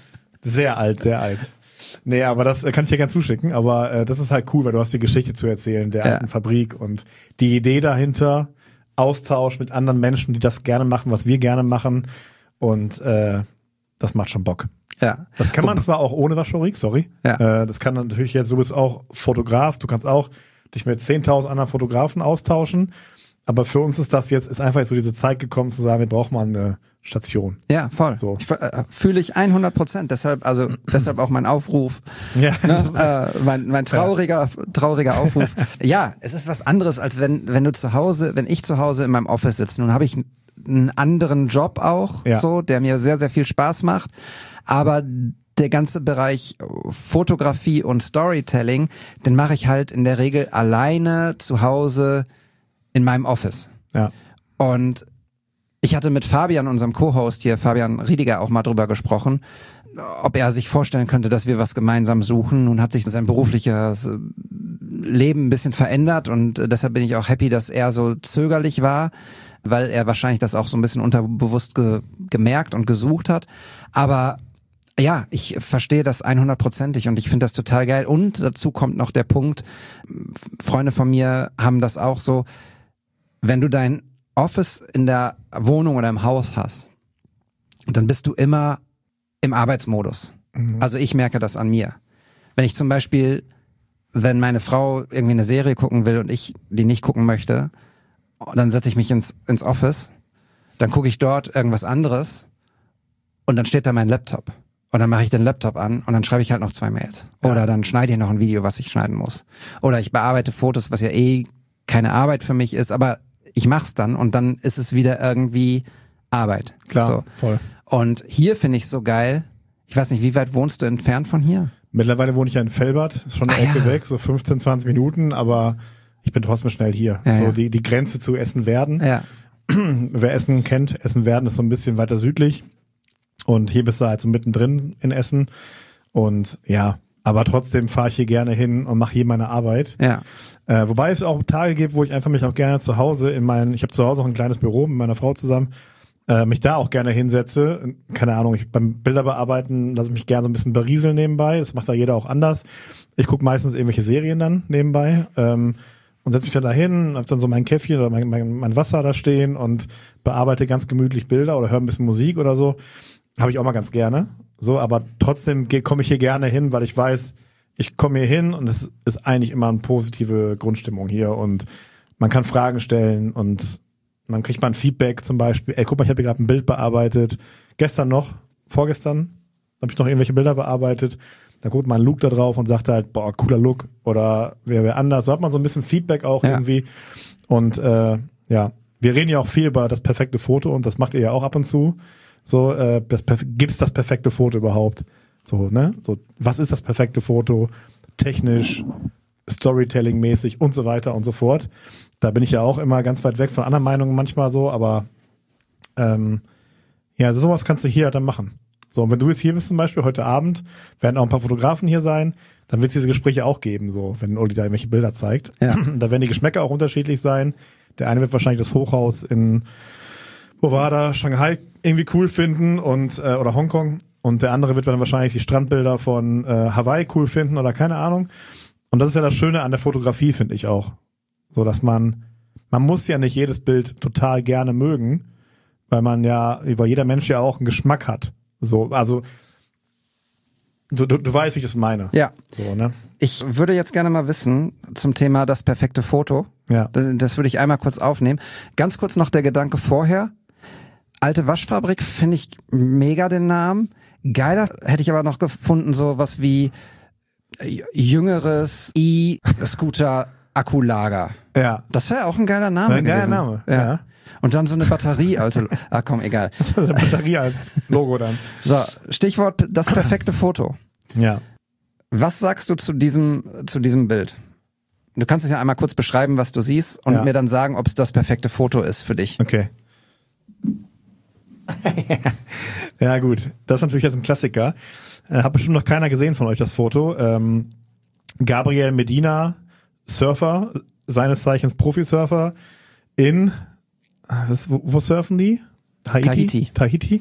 Sehr alt, sehr alt. Nee, aber das kann ich dir gerne zuschicken, aber das ist halt cool, weil du hast die Geschichte zu erzählen der alten Fabrik und die Idee dahinter, Austausch mit anderen Menschen, die das gerne machen, was wir gerne machen und das macht schon Bock. Ja. Das kann man zwar auch ohne Waschfabrik, sorry. Ja. Das kann natürlich jetzt, du bist auch Fotograf, du kannst auch dich mit 10.000 anderen Fotografen austauschen, aber für uns ist einfach so diese Zeit gekommen zu sagen, wir brauchen mal eine Station. Ja, voll. So. Fühle ich 100%. Deshalb auch mein Aufruf. Ja. Ne? Mein trauriger Aufruf. Ja, es ist was anderes, als wenn ich zu Hause in meinem Office sitze. Nun habe ich einen anderen Job auch, so, der mir sehr, sehr viel Spaß macht. Aber der ganze Bereich Fotografie und Storytelling, den mache ich halt in der Regel alleine zu Hause in meinem Office. Ja. Und ich hatte mit Fabian, unserem Co-Host hier, Fabian Riediger, auch mal drüber gesprochen, ob er sich vorstellen könnte, dass wir was gemeinsam suchen. Nun hat sich sein berufliches Leben ein bisschen verändert und deshalb bin ich auch happy, dass er so zögerlich war, weil er wahrscheinlich das auch so ein bisschen unterbewusst gemerkt und gesucht hat. Aber ja, ich verstehe das 100%ig und ich finde das total geil. Und dazu kommt noch der Punkt, Freunde von mir haben das auch so, wenn du dein Office in der Wohnung oder im Haus hast, dann bist du immer im Arbeitsmodus. Mhm. Also ich merke das an mir. Wenn ich zum Beispiel, wenn meine Frau irgendwie eine Serie gucken will und ich die nicht gucken möchte, dann setze ich mich ins Office, dann gucke ich dort irgendwas anderes und dann steht da mein Laptop. Und dann mache ich den Laptop an und dann schreibe ich halt noch 2 Mails. Oder dann schneide ich noch ein Video, was ich schneiden muss. Oder ich bearbeite Fotos, was ja keine Arbeit für mich ist, aber ich mach's dann und dann ist es wieder irgendwie Arbeit. Klar, so. Voll. Und hier finde ich so geil, ich weiß nicht, wie weit wohnst du entfernt von hier? Mittlerweile wohne ich ja in Velbert, ist schon eine Ecke weg, so 15, 20 Minuten, aber ich bin trotzdem schnell hier. Ja, so ja. Die Grenze zu Essen-Werden. Ja. Wer Essen kennt, Essen-Werden ist so ein bisschen weiter südlich. Und hier bist du halt so mittendrin in Essen. Und ja, aber trotzdem fahre ich hier gerne hin und mache hier meine Arbeit. Ja. Wobei es auch Tage gibt, wo ich einfach mich auch gerne zu Hause ich habe zu Hause auch ein kleines Büro mit meiner Frau zusammen. mich da auch gerne hinsetze. Keine Ahnung, beim Bilderbearbeiten lasse ich mich gerne so ein bisschen berieseln nebenbei. Das macht da jeder auch anders. Ich gucke meistens irgendwelche Serien dann nebenbei und setze mich dann da hin, hab dann so mein Käffchen oder mein Wasser da stehen und bearbeite ganz gemütlich Bilder oder höre ein bisschen Musik oder so. Habe ich auch mal ganz gerne. So, aber trotzdem komme ich hier gerne hin, weil ich weiß, ich komme hier hin und es ist eigentlich immer eine positive Grundstimmung hier und man kann Fragen stellen und man kriegt mal ein Feedback zum Beispiel. Ey, guck mal, ich habe hier gerade ein Bild bearbeitet. Vorgestern habe ich noch irgendwelche Bilder bearbeitet. Da guckt mal ein Luke da drauf und sagt halt, boah, cooler Look oder wer anders. So hat man so ein bisschen Feedback auch irgendwie. Und wir reden ja auch viel über das perfekte Foto und das macht ihr ja auch ab und zu. So, gibt's das perfekte Foto überhaupt? So, ne? So, was ist das perfekte Foto? Technisch, Storytelling-mäßig und so weiter und so fort. Da bin ich ja auch immer ganz weit weg von anderen Meinungen manchmal so, aber sowas kannst du hier dann machen. So, und wenn du jetzt hier bist zum Beispiel, heute Abend, werden auch ein paar Fotografen hier sein, dann wird es diese Gespräche auch geben, so, wenn Uli da irgendwelche Bilder zeigt. Ja. Da werden die Geschmäcker auch unterschiedlich sein. Der eine wird wahrscheinlich das Hochhaus in, Shanghai irgendwie cool finden und oder Hongkong. Und der andere wird dann wahrscheinlich die Strandbilder von Hawaii cool finden oder keine Ahnung. Und das ist ja das Schöne an der Fotografie, finde ich auch. So, dass man muss ja nicht jedes Bild total gerne mögen, weil jeder Mensch ja auch einen Geschmack hat. So, also du weißt, wie ich das meine. Ja. So, ne? Ich würde jetzt gerne mal wissen zum Thema das perfekte Foto. Ja. Das würde ich einmal kurz aufnehmen. Ganz kurz noch der Gedanke vorher. Alte Waschfabrik finde ich mega den Namen. Geiler hätte ich aber noch gefunden, so was wie jüngeres E-Scooter-Akkulager. Ja. Das wäre auch ein geiler Name gewesen. Ein geiler Name, ja. Und dann so eine Batterie, also, komm, egal. Eine Batterie als Logo dann. So, Stichwort das perfekte Foto. Ja. Was sagst du zu diesem Bild? Du kannst es ja einmal kurz beschreiben, was du siehst und mir dann sagen, ob es das perfekte Foto ist für dich. Okay. Ja gut, das ist natürlich jetzt ein Klassiker. Hat bestimmt noch keiner gesehen von euch, das Foto. Gabriel Medina, Surfer, seines Zeichens Profisurfer in, wo surfen die? Tahiti.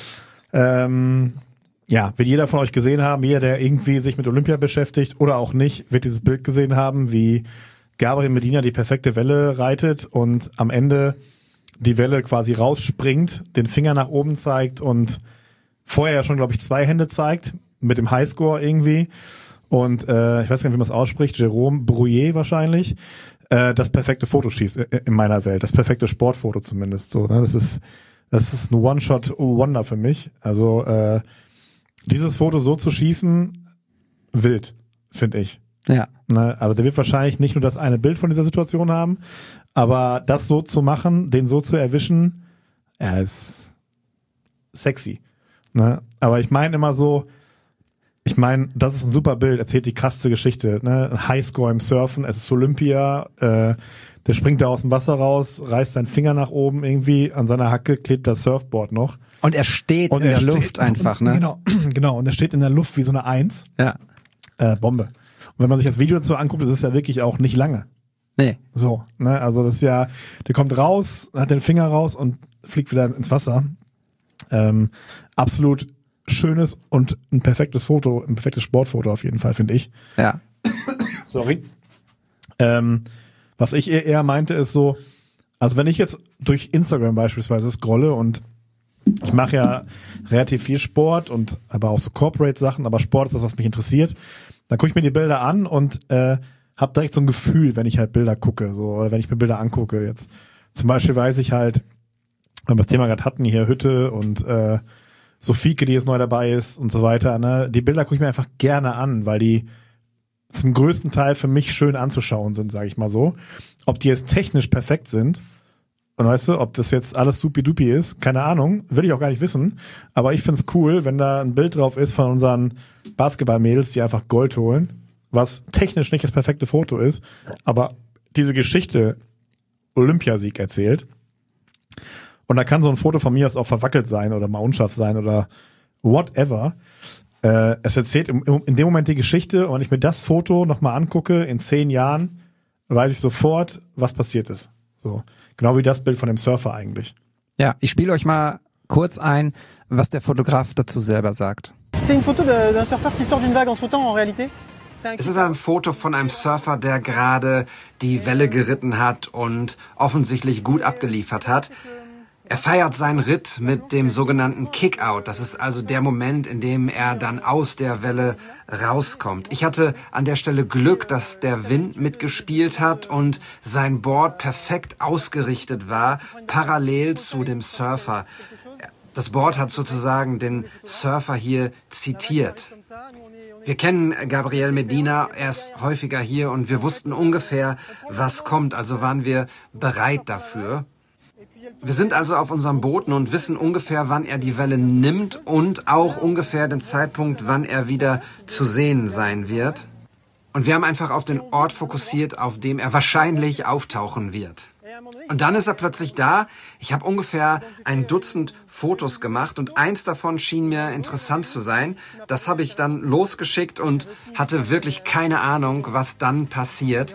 Wird jeder von euch gesehen haben, jeder, der irgendwie sich mit Olympia beschäftigt oder auch nicht, wird dieses Bild gesehen haben, wie Gabriel Medina die perfekte Welle reitet und am Ende die Welle quasi rausspringt, den Finger nach oben zeigt und vorher ja schon, glaube ich, 2 Hände zeigt, mit dem Highscore irgendwie. Und ich weiß nicht, wie man es ausspricht, Jérôme Brouillet wahrscheinlich, das perfekte Foto schießt in meiner Welt, das perfekte Sportfoto zumindest. So, ne? Das ist ein One-Shot-Wonder für mich. Also dieses Foto so zu schießen, wild, finde ich. Ja. Ne? Also der wird wahrscheinlich nicht nur das eine Bild von dieser Situation haben, aber das so zu machen, den so zu erwischen, ist sexy. Ne? Aber ich meine immer so, das ist ein super Bild, erzählt die krasse Geschichte. Ne? Ein Highscore im Surfen, es ist Olympia, der springt da aus dem Wasser raus, reißt seinen Finger nach oben irgendwie, an seiner Hacke klebt das Surfboard noch. Und er steht in der Luft einfach, ne? Genau, und er steht in der Luft wie so eine 1. Ja. Bombe. Und wenn man sich das Video dazu anguckt, ist es ja wirklich auch nicht lange. Nee. So, ne? Also das ist ja, der kommt raus, hat den Finger raus und fliegt wieder ins Wasser. Absolut schönes und ein perfektes Foto, ein perfektes Sportfoto auf jeden Fall, finde ich. Ja. Sorry. Was ich eher meinte, ist so, also wenn ich jetzt durch Instagram beispielsweise scrolle und ich mache ja relativ viel Sport und aber auch so Corporate-Sachen, aber Sport ist das, was mich interessiert, dann gucke ich mir die Bilder an und habe direkt so ein Gefühl, wenn ich halt Bilder gucke, so, oder wenn ich mir Bilder angucke. Jetzt zum Beispiel weiß ich halt, wenn wir das Thema gerade hatten, hier Hütte und Sofieke, die jetzt neu dabei ist und so weiter, ne, die Bilder gucke ich mir einfach gerne an, weil die zum größten Teil für mich schön anzuschauen sind, sage ich mal so. Ob die jetzt technisch perfekt sind, und weißt du, ob das jetzt alles supi-dupi ist, keine Ahnung, will ich auch gar nicht wissen, aber ich find's cool, wenn da ein Bild drauf ist von unseren Basketballmädels, die einfach Gold holen, was technisch nicht das perfekte Foto ist, aber diese Geschichte Olympiasieg erzählt. Und da kann so ein Foto von mir aus auch verwackelt sein oder mal unscharf sein oder whatever. Es erzählt in dem Moment die Geschichte und wenn ich mir das Foto nochmal angucke, in 10 Jahren, weiß ich sofort, was passiert ist. So. Genau wie das Bild von dem Surfer eigentlich. Ja, ich spiele euch mal kurz ein, was der Fotograf dazu selber sagt. C'est une photo d'un surfeur qui sort d'une vague en sautant en réalité. Es ist ein Foto von einem Surfer, der gerade die Welle geritten hat und offensichtlich gut abgeliefert hat. Er feiert seinen Ritt mit dem sogenannten Kick-Out. Das ist also der Moment, in dem er dann aus der Welle rauskommt. Ich hatte an der Stelle Glück, dass der Wind mitgespielt hat und sein Board perfekt ausgerichtet war, parallel zu dem Surfer. Das Board hat sozusagen den Surfer hier zitiert. Wir kennen Gabriel Medina, er ist häufiger hier und wir wussten ungefähr, was kommt, also waren wir bereit dafür. Wir sind also auf unserem Booten und wissen ungefähr, wann er die Welle nimmt und auch ungefähr den Zeitpunkt, wann er wieder zu sehen sein wird. Und wir haben einfach auf den Ort fokussiert, auf dem er wahrscheinlich auftauchen wird. Und dann ist er plötzlich da. Ich habe ungefähr 1 Dutzend Fotos gemacht und eins davon schien mir interessant zu sein. Das habe ich dann losgeschickt und hatte wirklich keine Ahnung, was dann passiert.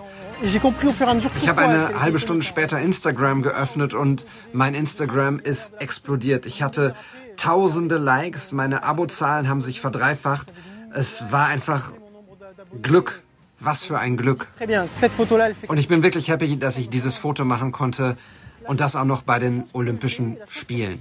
Ich habe eine halbe Stunde später Instagram geöffnet und mein Instagram ist explodiert. Ich hatte tausende Likes, meine Abozahlen haben sich verdreifacht. Es war einfach Glück. Was für ein Glück. Und ich bin wirklich happy, dass ich dieses Foto machen konnte und das auch noch bei den Olympischen Spielen.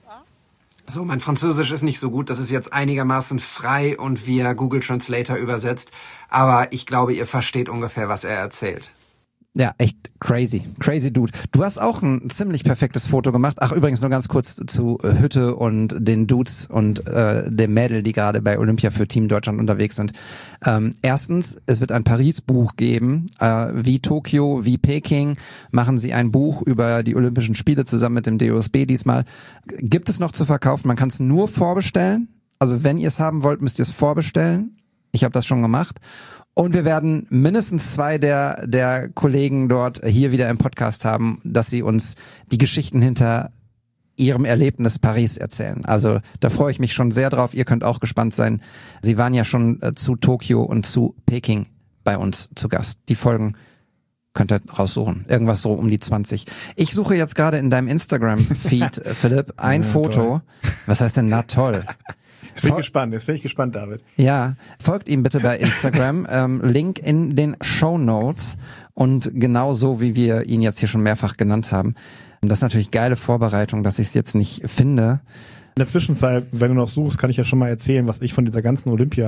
So, mein Französisch ist nicht so gut, das ist jetzt einigermaßen frei und via Google Translator übersetzt, aber ich glaube, ihr versteht ungefähr, was er erzählt. Ja, echt crazy. Crazy Dude. Du hast auch ein ziemlich perfektes Foto gemacht. Ach, übrigens nur ganz kurz zu Hütte und den Dudes und dem Mädel, die gerade bei Olympia für Team Deutschland unterwegs sind. Erstens, es wird ein Paris-Buch geben. Wie Tokio, wie Peking machen sie ein Buch über die Olympischen Spiele zusammen mit dem DOSB diesmal. Gibt es noch zu verkaufen. Man kann es nur vorbestellen. Also wenn ihr es haben wollt, müsst ihr es vorbestellen. Ich habe das schon gemacht. Und wir werden mindestens 2 der Kollegen dort hier wieder im Podcast haben, dass sie uns die Geschichten hinter ihrem Erlebnis Paris erzählen. Also da freue ich mich schon sehr drauf. Ihr könnt auch gespannt sein. Sie waren ja schon zu Tokio und zu Peking bei uns zu Gast. Die Folgen könnt ihr raussuchen. Irgendwas so um die 20. Ich suche jetzt gerade in deinem Instagram-Feed, Philipp, ein Foto. Toll. Was heißt denn na toll? Jetzt bin ich gespannt, David. Ja, folgt ihm bitte bei Instagram. Link in den Shownotes. Und genau so, wie wir ihn jetzt hier schon mehrfach genannt haben. Das ist natürlich geile Vorbereitung, dass ich es jetzt nicht finde. In der Zwischenzeit, wenn du noch suchst, kann ich ja schon mal erzählen, was ich von dieser ganzen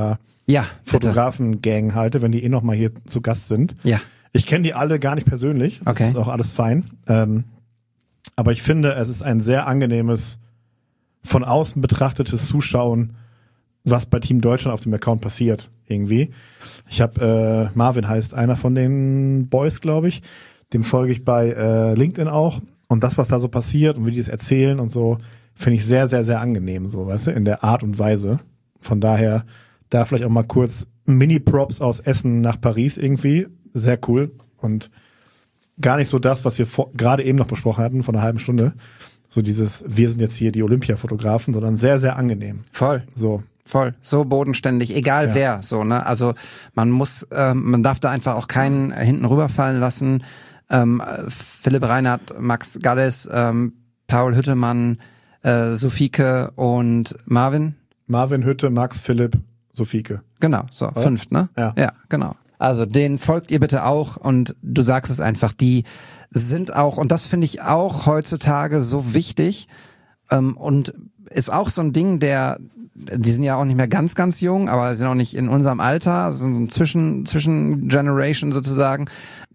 Olympia-Fotografen-Gang halte, wenn die noch mal hier zu Gast sind. Ja. Ich kenne die alle gar nicht persönlich. Das ist auch alles fein. Aber ich finde, es ist ein sehr angenehmes, von außen betrachtetes Zuschauen, was bei Team Deutschland auf dem Account passiert, irgendwie. Ich habe, Marvin heißt einer von den Boys, glaube ich. Dem folge ich bei LinkedIn auch. Und das, was da so passiert und wie die es erzählen und so, finde ich sehr, sehr, sehr angenehm, so, weißt du, in der Art und Weise. Von daher, da vielleicht auch mal kurz Mini-Props aus Essen nach Paris irgendwie. Sehr cool. Und gar nicht so das, was wir gerade eben noch besprochen hatten, von einer halben Stunde. So dieses, wir sind jetzt hier die Olympia-Fotografen, sondern sehr, sehr angenehm. Voll. Voll. So bodenständig, egal wer, so, ne? Also, man darf da einfach auch keinen hinten rüberfallen lassen. Philipp Reinhardt, Max Galles, Paul Hüttemann, Sofieke und Marvin. Marvin, Hütte, Max, Philipp, Sofieke. Genau, so, 5, ne? Ja, genau. Also, denen folgt ihr bitte auch und du sagst es einfach, die sind auch, und das finde ich auch heutzutage so wichtig, und ist auch so ein Ding, die sind ja auch nicht mehr ganz, ganz jung, aber sind auch nicht in unserem Alter, so ein Zwischen-Generation sozusagen.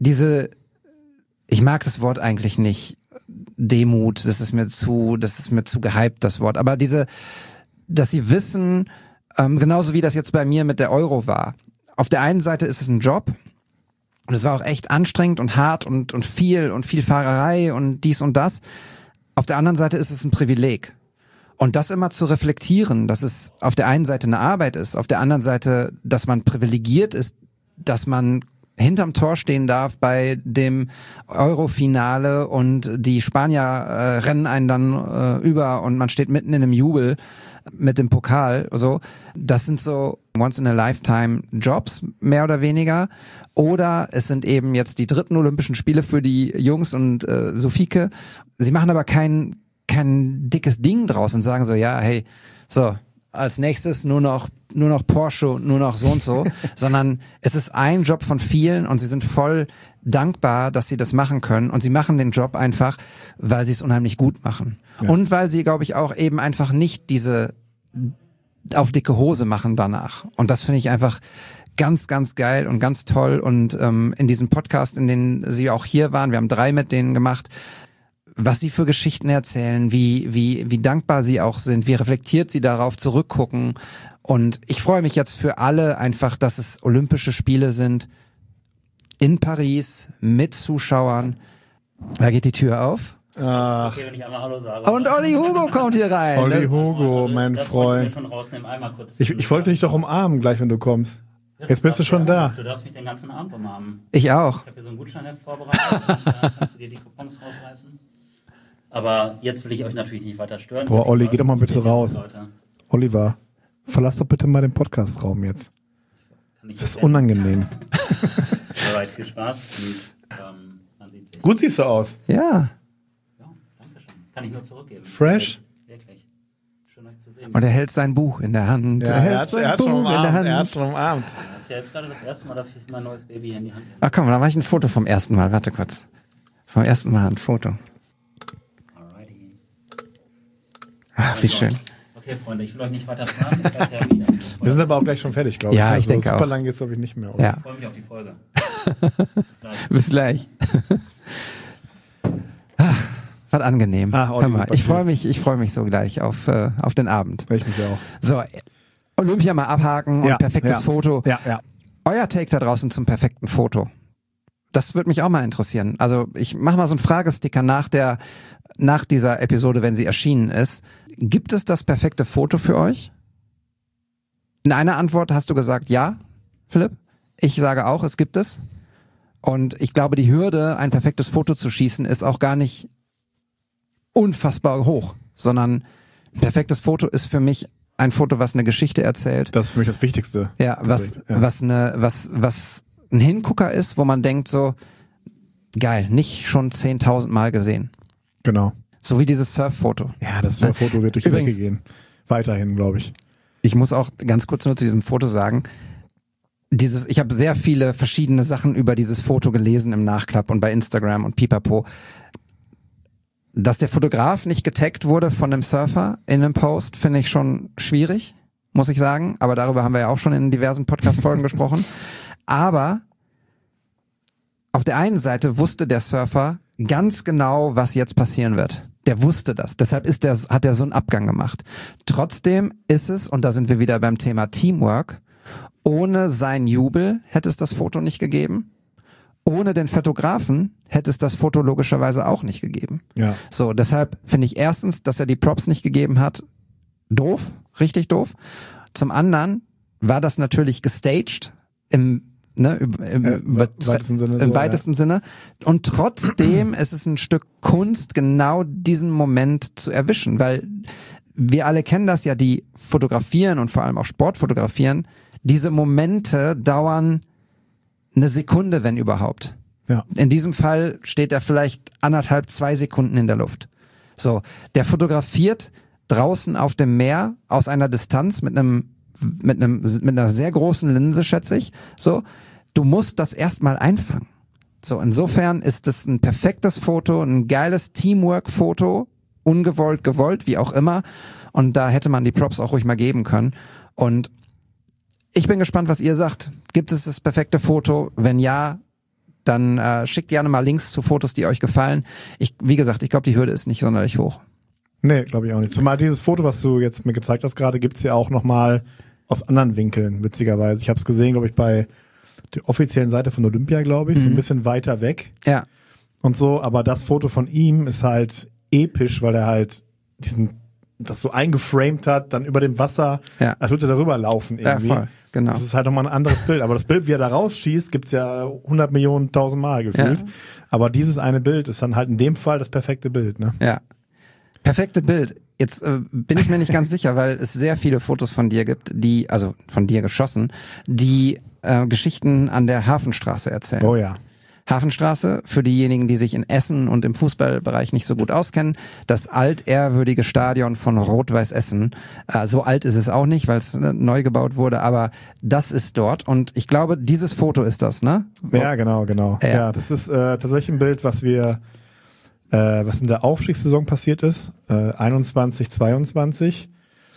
Ich mag das Wort eigentlich nicht, Demut, das ist mir zu gehypt, das Wort, aber dass sie wissen, genauso wie das jetzt bei mir mit der Euro war. Auf der einen Seite ist es ein Job, und es war auch echt anstrengend und hart und viel Fahrerei und dies und das. Auf der anderen Seite ist es ein Privileg. Und das immer zu reflektieren, dass es auf der einen Seite eine Arbeit ist, auf der anderen Seite, dass man privilegiert ist, dass man hinterm Tor stehen darf bei dem Euro-Finale und die Spanier rennen einen dann über und man steht mitten in einem Jubel mit dem Pokal. So, das sind so Once-in-a-Lifetime-Jobs, mehr oder weniger. Oder es sind eben jetzt die 3. Olympischen Spiele für die Jungs und Sofieke. Sie machen aber keinen kein dickes Ding draus und sagen so, ja, hey, so, als nächstes nur noch Porsche, nur noch so und so, sondern es ist ein Job von vielen und sie sind voll dankbar, dass sie das machen können und sie machen den Job einfach, weil sie es unheimlich gut machen. Ja. Und weil sie, glaube ich, auch eben einfach nicht diese auf dicke Hose machen danach. Und das finde ich einfach ganz, ganz geil und ganz toll. Und in diesem Podcast, in denen sie auch hier waren, wir haben 3 mit denen gemacht, was sie für Geschichten erzählen, wie dankbar sie auch sind, wie reflektiert sie darauf zurückgucken. Und ich freue mich jetzt für alle einfach, dass es Olympische Spiele sind in Paris mit Zuschauern. Da geht die Tür auf. Ach. Okay, wenn ich einmal Hallo sage. Und Olli Hugo kommt hier rein. Olli Hugo, mein Freund. Ich wollte dich doch umarmen, gleich wenn du kommst. Jetzt bist du schon da. Du darfst mich den ganzen Abend umarmen. Ich auch. Ich habe hier so ein Gutscheinheft vorbereitet. Kannst du dir die Coupons rausreißen? Aber jetzt will ich euch natürlich nicht weiter stören. Boah, Olli, geh doch mal bitte raus. Oliver, verlass doch bitte mal den Podcast-Raum jetzt. Das ist unangenehm. Alright, viel Spaß. Und, man sieht sich. Gut siehst du aus. Ja. Ja, danke schön. Kann ich nur zurückgeben. Fresh. Wirklich. Schön euch zu sehen. Und er hält sein Buch in der Hand. Ja, er hat schon umarmt. Das ist ja jetzt gerade das erste Mal, dass ich mein neues Baby in die Hand nehme. Ach komm, da mache ich ein Foto vom ersten Mal. Warte kurz. Vom ersten Mal ein Foto. Alrighty. Ach, wie schön. Okay, Freunde, ich will euch nicht weiter fragen. Wir sind aber auch gleich schon fertig, glaube ich. Ja, ich denke super auch. Super lang geht's, glaube ich, nicht mehr. Oder? Ja. Ich freue mich auf die Folge. Bis gleich. Ach, was angenehm. Olli, Hör mal, super ich freue mich so gleich auf den Abend. Ich mich auch. So, Olympia mal abhaken und perfektes Foto. Ja. Euer Take da draußen zum perfekten Foto. Das würde mich auch mal interessieren. Also ich mache mal so einen Fragesticker nach dieser Episode, wenn sie erschienen ist. Gibt es das perfekte Foto für euch? In einer Antwort hast du gesagt, ja, Philipp. Ich sage auch, es gibt es. Und ich glaube, die Hürde, ein perfektes Foto zu schießen, ist auch gar nicht unfassbar hoch, sondern ein perfektes Foto ist für mich ein Foto, was eine Geschichte erzählt. Das ist für mich das Wichtigste. Ja, was ein Hingucker ist, wo man denkt so, geil, nicht schon 10.000 Mal gesehen. Genau. So wie dieses Surffoto. Ja, das Foto wird durch die Decke gehen. Weiterhin, glaube ich. Ich muss auch ganz kurz nur zu diesem Foto sagen, ich habe sehr viele verschiedene Sachen über dieses Foto gelesen im Nachklapp und bei Instagram und Pipapo. Dass der Fotograf nicht getaggt wurde von einem Surfer in einem Post, finde ich schon schwierig, muss ich sagen. Aber darüber haben wir ja auch schon in diversen Podcast-Folgen gesprochen. Aber auf der einen Seite wusste der Surfer ganz genau, was jetzt passieren wird. Der wusste das. Deshalb hat er so einen Abgang gemacht. Trotzdem ist es, und da sind wir wieder beim Thema Teamwork, ohne seinen Jubel hätte es das Foto nicht gegeben. Ohne den Fotografen hätte es das Foto logischerweise auch nicht gegeben. Ja. So, deshalb finde ich erstens, dass er die Props nicht gegeben hat, doof, richtig doof. Zum anderen war das natürlich gestaged im weitesten Sinne. Und trotzdem ist es ein Stück Kunst, genau diesen Moment zu erwischen, weil wir alle kennen das ja, die fotografieren und vor allem auch Sport fotografieren. Diese Momente dauern eine Sekunde, wenn überhaupt. Ja. In diesem Fall steht er vielleicht 1,5, 2 Sekunden in der Luft. So, der fotografiert draußen auf dem Meer aus einer Distanz mit einer sehr großen Linse, schätze ich. So, du musst das erstmal einfangen. So, insofern ist es ein perfektes Foto, ein geiles Teamwork-Foto, ungewollt, gewollt, wie auch immer. Und da hätte man die Props auch ruhig mal geben können. Und ich bin gespannt, was ihr sagt. Gibt es das perfekte Foto? Wenn ja, dann schickt gerne mal Links zu Fotos, die euch gefallen. Wie gesagt, ich glaube, die Hürde ist nicht sonderlich hoch. Nee, glaube ich auch nicht. Zumal dieses Foto, was du jetzt mir gezeigt hast gerade, gibt's ja auch nochmal aus anderen Winkeln, witzigerweise. Ich habe es gesehen, glaube ich, bei der offiziellen Seite von Olympia, glaube ich, so ein bisschen weiter weg. Ja. Und so, aber das Foto von ihm ist halt episch, weil er halt das so eingeframed hat, dann über dem Wasser, als würde er darüber laufen irgendwie. Ja, voll. Genau. Das ist halt nochmal ein anderes Bild. Aber das Bild, wie er da rausschießt, gibt's ja 100 Millionen, 1000 Mal gefühlt. Ja. Aber dieses eine Bild ist dann halt in dem Fall das perfekte Bild, ne? Ja. Perfekte Bild. Jetzt bin ich mir nicht ganz sicher, weil es sehr viele Fotos von dir gibt, also von dir geschossen, die Geschichten an der Hafenstraße erzählen. Oh ja. Hafenstraße, für diejenigen, die sich in Essen und im Fußballbereich nicht so gut auskennen, das altehrwürdige Stadion von Rot-Weiß Essen. So alt ist es auch nicht, weil es neu gebaut wurde, aber das ist dort und ich glaube, dieses Foto ist das, ne? Ja, genau. Ja, das ist tatsächlich ein Bild, was in der Aufstiegssaison passiert ist, 21, 22.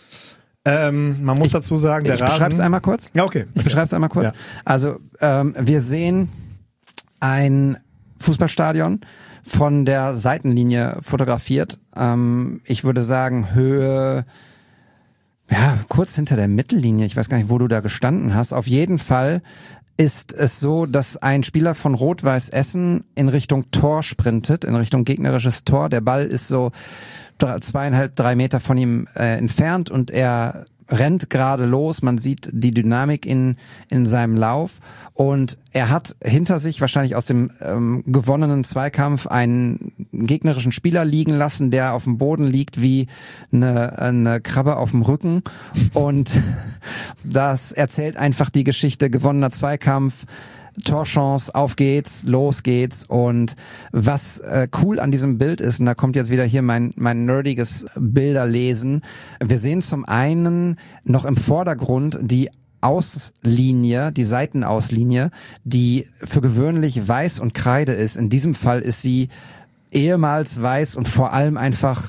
Man muss dazu sagen, der Rasen... Ich beschreib's einmal kurz. Ja, okay. Ich beschreib's einmal kurz. Ja. Also, wir sehen ein Fußballstadion von der Seitenlinie fotografiert. Ich würde sagen, Höhe, ja, kurz hinter der Mittellinie. Ich weiß gar nicht, wo du da gestanden hast. Auf jeden Fall ist es so, dass ein Spieler von Rot-Weiß Essen in Richtung Tor sprintet, in Richtung gegnerisches Tor. Der Ball ist so 2,5, 3 Meter von ihm entfernt und er rennt gerade los. Man sieht die Dynamik in seinem Lauf und er hat hinter sich wahrscheinlich aus dem gewonnenen Zweikampf einen gegnerischen Spieler liegen lassen, der auf dem Boden liegt wie eine Krabbe auf dem Rücken und das erzählt einfach die Geschichte gewonnener Zweikampf, Torchance, auf geht's, los geht's und was cool an diesem Bild ist, und da kommt jetzt wieder hier mein nerdiges Bilderlesen, wir sehen zum einen noch im Vordergrund die Auslinie, die Seitenauslinie, die für gewöhnlich weiß und Kreide ist. In diesem Fall ist sie ehemals weiß und vor allem einfach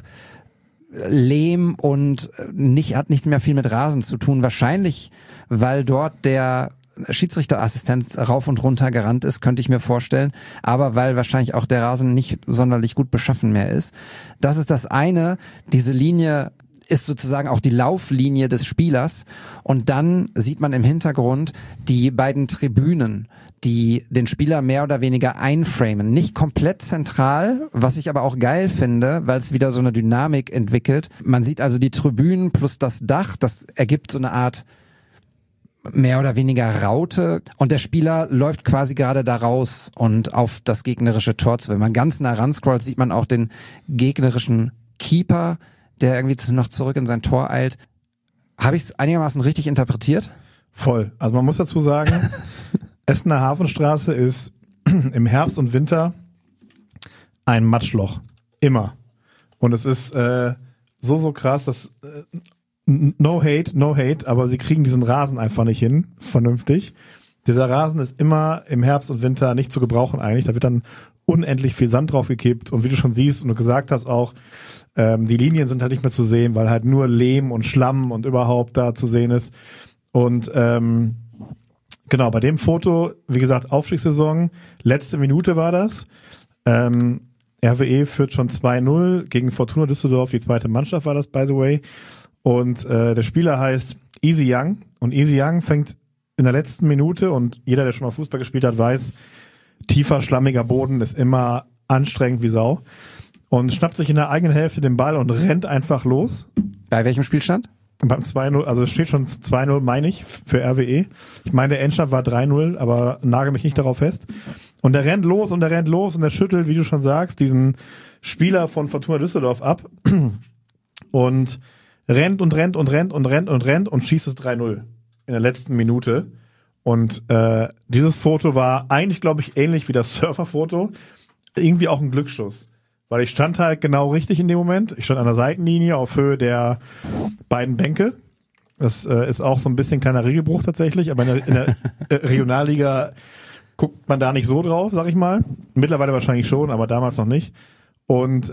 Lehm und hat nicht mehr viel mit Rasen zu tun. Wahrscheinlich, weil dort der Schiedsrichterassistent rauf und runter gerannt ist, könnte ich mir vorstellen, aber weil wahrscheinlich auch der Rasen nicht sonderlich gut beschaffen mehr ist. Das ist das eine, diese Linie ist sozusagen auch die Lauflinie des Spielers und dann sieht man im Hintergrund die beiden Tribünen, die den Spieler mehr oder weniger einframen. Nicht komplett zentral, was ich aber auch geil finde, weil es wieder so eine Dynamik entwickelt. Man sieht also die Tribünen plus das Dach, das ergibt so eine Art mehr oder weniger Raute und der Spieler läuft quasi gerade da raus und auf das gegnerische Tor zu. Wenn man ganz nah ran scrollt, sieht man auch den gegnerischen Keeper, der irgendwie noch zurück in sein Tor eilt. Habe ich es einigermaßen richtig interpretiert? Voll. Also man muss dazu sagen, Essener Hafenstraße ist im Herbst und Winter ein Matschloch. Immer. Und es ist so krass, dass no hate, aber sie kriegen diesen Rasen einfach nicht hin, vernünftig. Dieser Rasen ist immer im Herbst und Winter nicht zu gebrauchen eigentlich. Da wird dann unendlich viel Sand draufgekippt und wie du schon siehst und du gesagt hast auch, die Linien sind halt nicht mehr zu sehen, weil halt nur Lehm und Schlamm und überhaupt da zu sehen ist. Und genau, bei dem Foto, wie gesagt, Aufstiegssaison, letzte Minute war das. RWE führt schon 2-0 gegen Fortuna Düsseldorf, die zweite Mannschaft war das, by the way. Und der Spieler heißt Easy Young und Easy Young fängt in der letzten Minute und jeder, der schon mal Fußball gespielt hat, weiß, tiefer, schlammiger Boden ist immer anstrengend wie Sau und schnappt sich in der eigenen Hälfte den Ball und rennt einfach los. Bei welchem Spielstand? Beim 2-0, also es steht schon 2-0, meine ich, für RWE. Ich meine, der Endstand war 3-0, aber nagel mich nicht darauf fest. Und er rennt los und er schüttelt, wie du schon sagst, diesen Spieler von Fortuna Düsseldorf ab und rennt und schießt es 3-0 in der letzten Minute. Und dieses Foto war eigentlich, glaube ich, ähnlich wie das Surferfoto. Irgendwie auch ein Glücksschuss. Weil ich stand halt genau richtig in dem Moment. Ich stand an der Seitenlinie auf Höhe der beiden Bänke. Das ist auch so ein bisschen kleiner Regelbruch tatsächlich. Aber in der Regionalliga guckt man da nicht so drauf, sag ich mal. Mittlerweile wahrscheinlich schon, aber damals noch nicht. Und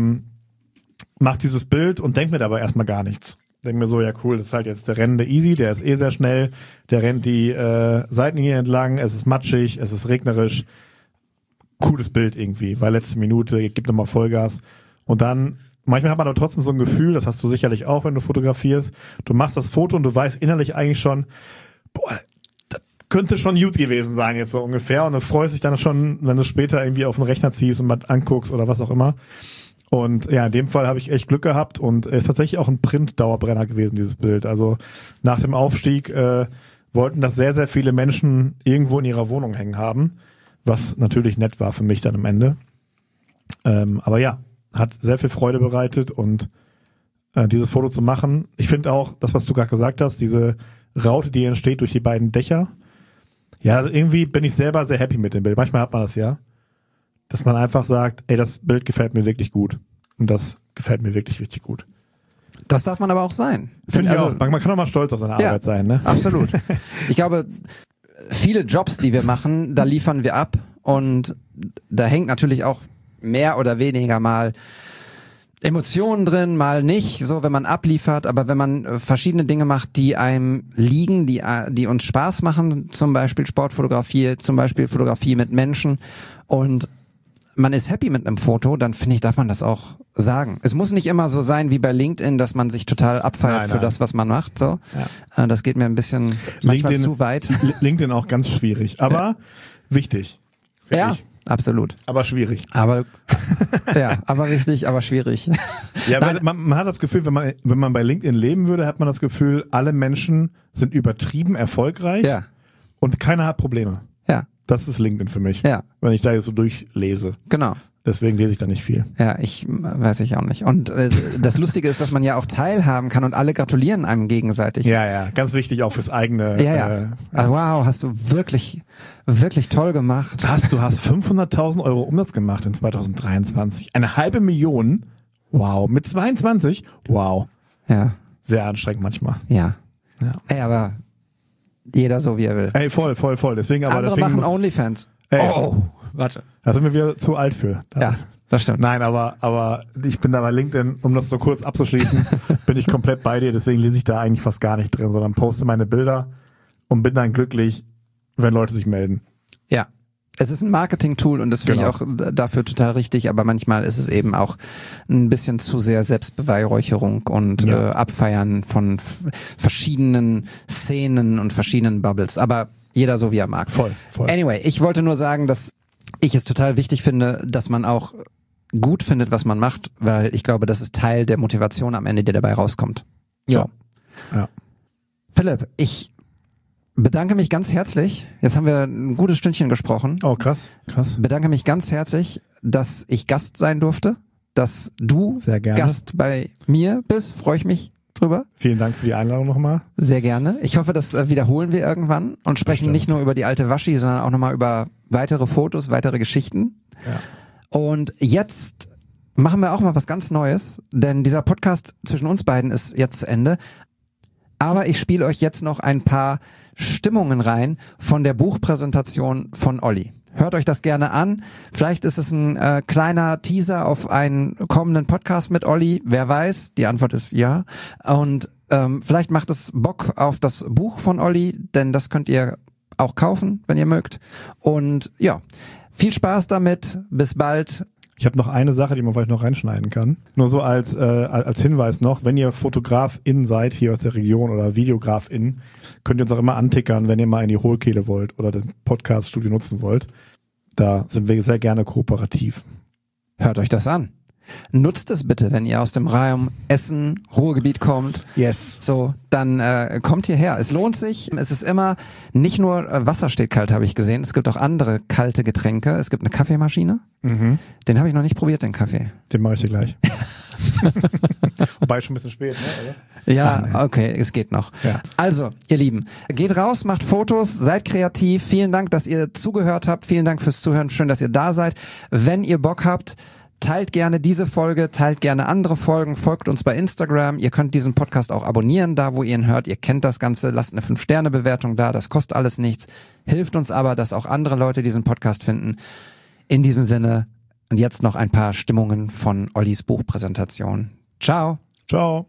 macht dieses Bild und denkt mir dabei erstmal gar nichts. Denke mir so, ja cool, das ist halt jetzt der rennende Easy, der ist sehr schnell, der rennt die Seitenlinie entlang, es ist matschig, es ist regnerisch. Cooles Bild irgendwie, weil letzte Minute, gibt nochmal Vollgas. Und dann, manchmal hat man aber trotzdem so ein Gefühl, das hast du sicherlich auch, wenn du fotografierst, du machst das Foto und du weißt innerlich eigentlich schon, boah, das könnte schon gut gewesen sein jetzt so ungefähr. Und du freust dich dann schon, wenn du später irgendwie auf den Rechner ziehst und mal anguckst oder was auch immer. Und ja, in dem Fall habe ich echt Glück gehabt und es ist tatsächlich auch ein Print-Dauerbrenner gewesen, dieses Bild. Also nach dem Aufstieg wollten das sehr, sehr viele Menschen irgendwo in ihrer Wohnung hängen haben, was natürlich nett war für mich dann am Ende. Aber ja, hat sehr viel Freude bereitet und dieses Foto zu machen. Ich finde auch, das, was du gerade gesagt hast, diese Raute, die entsteht durch die beiden Dächer. Ja, irgendwie bin ich selber sehr happy mit dem Bild. Manchmal hat man das ja, dass man einfach sagt, ey, das Bild gefällt mir wirklich gut. Und das gefällt mir wirklich richtig gut. Das darf man aber auch sein. Finde ich auch. Man kann auch mal stolz auf seine Arbeit sein, ne? Absolut. Ich glaube, viele Jobs, die wir machen, da liefern wir ab und da hängt natürlich auch mehr oder weniger mal Emotionen drin, mal nicht, so wenn man abliefert, aber wenn man verschiedene Dinge macht, die einem liegen, die uns Spaß machen, zum Beispiel Sportfotografie, zum Beispiel Fotografie mit Menschen und man ist happy mit einem Foto, dann finde ich, darf man das auch sagen. Es muss nicht immer so sein wie bei LinkedIn, dass man sich total abfeiert für das, was man macht. So, das geht mir ein bisschen manchmal LinkedIn, zu weit. LinkedIn auch ganz schwierig, aber wichtig. Ja, absolut. Aber schwierig. Aber aber wichtig, aber schwierig. Ja, man hat das Gefühl, wenn man bei LinkedIn leben würde, hat man das Gefühl, alle Menschen sind übertrieben erfolgreich und keiner hat Probleme. Ja. Das ist LinkedIn für mich, wenn ich da jetzt so durchlese. Genau. Deswegen lese ich da nicht viel. Ja, weiß ich auch nicht. Und das Lustige ist, dass man ja auch teilhaben kann und alle gratulieren einem gegenseitig. Ja, ganz wichtig auch fürs eigene. Wow, hast du wirklich, wirklich toll gemacht. Du hast 500.000 Euro Umsatz gemacht in 2023. 500.000. Wow. Mit 22? Wow. Ja. Sehr anstrengend manchmal. Ja. Ey, aber jeder so, wie er will. Ey, voll. Deswegen Andere machen OnlyFans. Warte. Da sind wir wieder zu alt für. Ja, das stimmt. Nein, aber ich bin da bei LinkedIn, um das so kurz abzuschließen, bin ich komplett bei dir. Deswegen lese ich da eigentlich fast gar nicht drin, sondern poste meine Bilder und bin dann glücklich, wenn Leute sich melden. Ja. Es ist ein Marketing-Tool und das finde ich auch dafür total richtig, aber manchmal ist es eben auch ein bisschen zu sehr Selbstbeweihräucherung und Abfeiern von verschiedenen Szenen und verschiedenen Bubbles. Aber jeder so, wie er mag. Voll. Anyway, ich wollte nur sagen, dass ich es total wichtig finde, dass man auch gut findet, was man macht, weil ich glaube, das ist Teil der Motivation am Ende, der dabei rauskommt. So. Ja. Philipp, ich bedanke mich ganz herzlich. Jetzt haben wir ein gutes Stündchen gesprochen. Oh, krass. Bedanke mich ganz herzlich, dass ich Gast sein durfte, dass du Gast bei mir bist. Freue ich mich drüber. Vielen Dank für die Einladung nochmal. Sehr gerne. Ich hoffe, das wiederholen wir irgendwann und sprechen nicht nur über die alte Waschi, sondern auch nochmal über weitere Fotos, weitere Geschichten. Ja. Und jetzt machen wir auch mal was ganz Neues, denn dieser Podcast zwischen uns beiden ist jetzt zu Ende. Aber ich spiele euch jetzt noch ein paar Stimmungen rein von der Buchpräsentation von Olli. Hört euch das gerne an. Vielleicht ist es ein kleiner Teaser auf einen kommenden Podcast mit Olli. Wer weiß? Die Antwort ist ja. Und vielleicht macht es Bock auf das Buch von Olli, denn das könnt ihr auch kaufen, wenn ihr mögt. Und ja, viel Spaß damit. Bis bald. Ich habe noch eine Sache, die man vielleicht noch reinschneiden kann. Nur so als Hinweis noch, wenn ihr Fotografin seid hier aus der Region oder Videografin, könnt ihr uns auch immer antickern, wenn ihr mal in die Hohlkehle wollt oder das Podcast-Studio nutzen wollt. Da sind wir sehr gerne kooperativ. Hört euch das an. Nutzt es bitte, wenn ihr aus dem Raum Essen, Ruhrgebiet kommt. Yes. So, dann kommt hierher. Es lohnt sich. Es ist immer, nicht nur Wasser steht kalt, habe ich gesehen. Es gibt auch andere kalte Getränke. Es gibt eine Kaffeemaschine. Mhm. Den habe ich noch nicht probiert, den Kaffee. Den mache ich dir gleich. Wobei schon ein bisschen spät, ne? Oder? Ja, okay, es geht noch. Ja. Also, ihr Lieben, geht raus, macht Fotos, seid kreativ. Vielen Dank, dass ihr zugehört habt. Vielen Dank fürs Zuhören. Schön, dass ihr da seid. Wenn ihr Bock habt, teilt gerne diese Folge, teilt gerne andere Folgen, folgt uns bei Instagram. Ihr könnt diesen Podcast auch abonnieren, da wo ihr ihn hört. Ihr kennt das Ganze, lasst eine 5-Sterne-Bewertung da, das kostet alles nichts. Hilft uns aber, dass auch andere Leute diesen Podcast finden. In diesem Sinne, und jetzt noch ein paar Stimmungen von Ollis Buchpräsentation. Ciao. Ciao.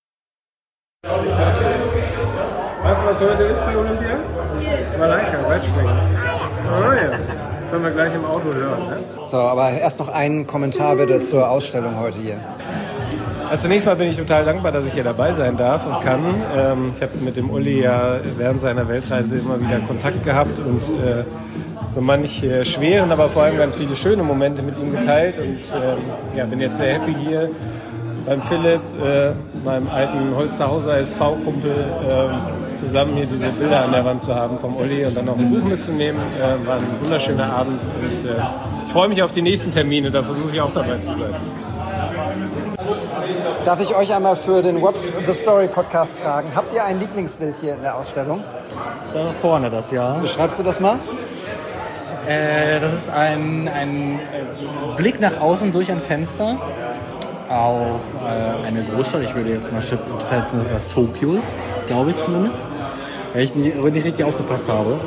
Weißt du, was heute ist bei Olympia? Malaika, Weitspringen. Oh ja. Können wir gleich im Auto hören, ne? So, aber erst noch einen Kommentar bitte zur Ausstellung heute hier. Also zunächst mal bin ich total dankbar, dass ich hier dabei sein darf und kann. Ich habe mit dem Uli ja während seiner Weltreise immer wieder Kontakt gehabt und so manche schweren, aber vor allem ganz viele schöne Momente mit ihm geteilt und bin jetzt sehr happy hier beim Philipp, meinem alten Holsterhauser SV-Kumpel, zusammen hier diese Bilder an der Wand zu haben vom Uli und dann noch ein Buch mitzunehmen. War ein wunderschöner Abend und ich freue mich auf die nächsten Termine, da versuche ich auch dabei zu sein. Darf ich euch einmal für den What's the Story Podcast fragen? Habt ihr ein Lieblingsbild hier in der Ausstellung? Da vorne das, ja. Beschreibst du das mal? Das ist ein Blick nach außen durch ein Fenster auf eine Großstadt. Ich würde jetzt mal schätzen, dass das Tokio ist, glaube ich zumindest. Wenn ich nicht richtig aufgepasst habe.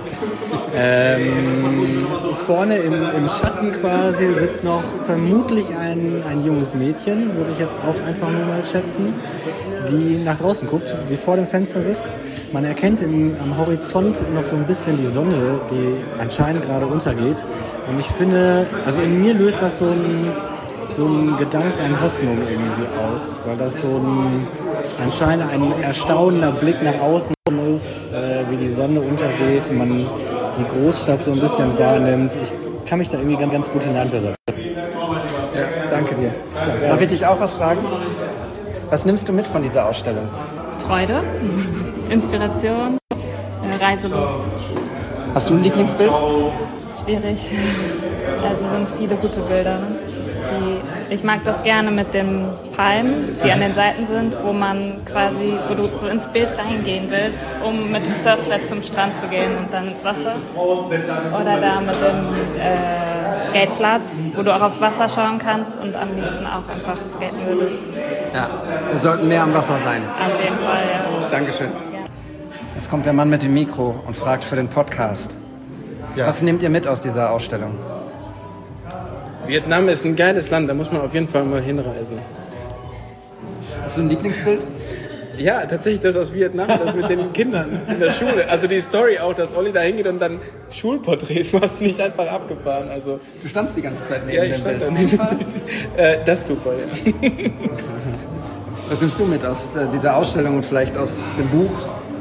Vorne im Schatten quasi sitzt noch vermutlich ein junges Mädchen, würde ich jetzt auch einfach nur mal schätzen, die nach draußen guckt, die vor dem Fenster sitzt. Man erkennt am Horizont noch so ein bisschen die Sonne, die anscheinend gerade untergeht. Und ich finde, also in mir löst das so ein Gedanken an Hoffnung irgendwie aus, weil das so anscheinend ein erstaunender Blick nach außen ist, wie die Sonne untergeht, man die Großstadt so ein bisschen wahrnimmt. Ich kann mich da irgendwie ganz gut hineinversetzen. Ja, danke dir. Darf ich dich auch was fragen? Was nimmst du mit von dieser Ausstellung? Freude, Inspiration, Reiselust. Hast du ein Lieblingsbild? Schwierig. Also sind viele gute Bilder. Ich mag das gerne mit den Palmen, die an den Seiten sind, wo du so ins Bild reingehen willst, um mit dem Surfbrett zum Strand zu gehen und dann ins Wasser. Oder da mit dem Skateplatz, wo du auch aufs Wasser schauen kannst und am liebsten auch einfach skaten würdest. Ja, wir sollten mehr am Wasser sein. Auf jeden Fall, ja. Dankeschön. Ja. Jetzt kommt der Mann mit dem Mikro und fragt für den Podcast. Ja. Was nehmt ihr mit aus dieser Ausstellung? Vietnam ist ein geiles Land, da muss man auf jeden Fall mal hinreisen. Hast du ein Lieblingsbild? Ja, tatsächlich das aus Vietnam, das mit den Kindern in der Schule. Also die Story auch, dass Olli da hingeht und dann Schulporträts macht, finde ich einfach abgefahren. Also, du standst die ganze Zeit neben dem Bild. Zufall? Das ist Zufall, ja. Was nimmst du mit aus dieser Ausstellung und vielleicht aus dem Buch?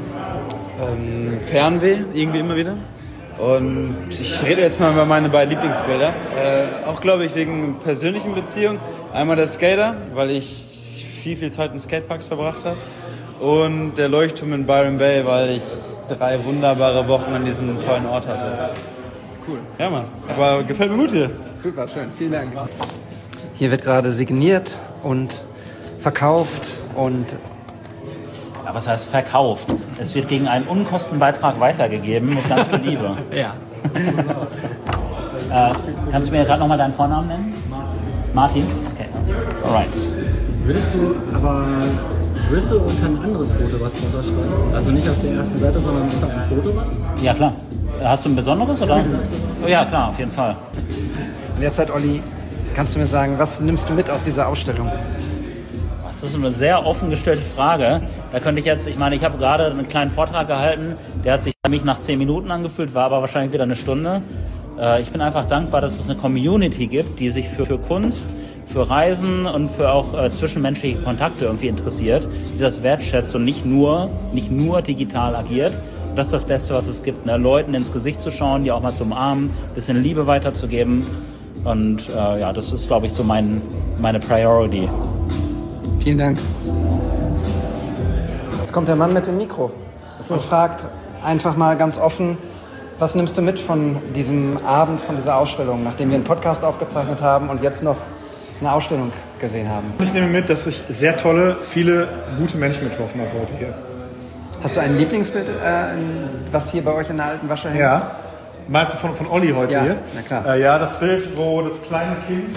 Fernweh, irgendwie immer wieder. Und ich rede jetzt mal über meine beiden Lieblingsbilder. Auch, glaube ich, wegen persönlichen Beziehungen. Einmal der Skater, weil ich viel Zeit in Skateparks verbracht habe. Und der Leuchtturm in Byron Bay, weil ich 3 wunderbare Wochen an diesem tollen Ort hatte. Cool. Ja, Mann. Aber gefällt mir gut hier. Super, schön. Vielen Dank. Hier wird gerade signiert und verkauft und... Ja, was heißt verkauft? Es wird gegen einen Unkostenbeitrag weitergegeben mit ganz viel Liebe. Ja. Kannst du mir gerade nochmal deinen Vornamen nennen? Martin. Okay. Alright. Würdest du unter ein anderes Foto was unterschreiben? Also nicht auf der ersten Seite, sondern unter einem Foto was? Ja, klar. Hast du ein besonderes, oder? Oh, ja, klar, auf jeden Fall. Und jetzt hat Olli, kannst du mir sagen, was nimmst du mit aus dieser Ausstellung? Das ist eine sehr offen gestellte Frage. Da könnte ich jetzt, ich habe gerade einen kleinen Vortrag gehalten, der hat sich für mich nach 10 Minuten angefühlt, war aber wahrscheinlich wieder eine Stunde. Ich bin einfach dankbar, dass es eine Community gibt, die sich für Kunst, für Reisen und für auch zwischenmenschliche Kontakte irgendwie interessiert, die das wertschätzt und nicht nur digital agiert. Das ist das Beste, was es gibt, ne? Leuten ins Gesicht zu schauen, die auch mal zu umarmen, ein bisschen Liebe weiterzugeben. Und ja, das ist, glaube ich, so meine Priority. Vielen Dank. Jetzt kommt der Mann mit dem Mikro und fragt einfach mal ganz offen, was nimmst du mit von diesem Abend, von dieser Ausstellung, nachdem wir einen Podcast aufgezeichnet haben und jetzt noch eine Ausstellung gesehen haben? Ich nehme mit, dass ich sehr viele gute Menschen getroffen habe heute hier. Hast du ein Lieblingsbild, was hier bei euch in der alten Wasche hängt? Ja. Meinst du von Olli heute hier? Na klar. Ja, das Bild, wo das kleine Kind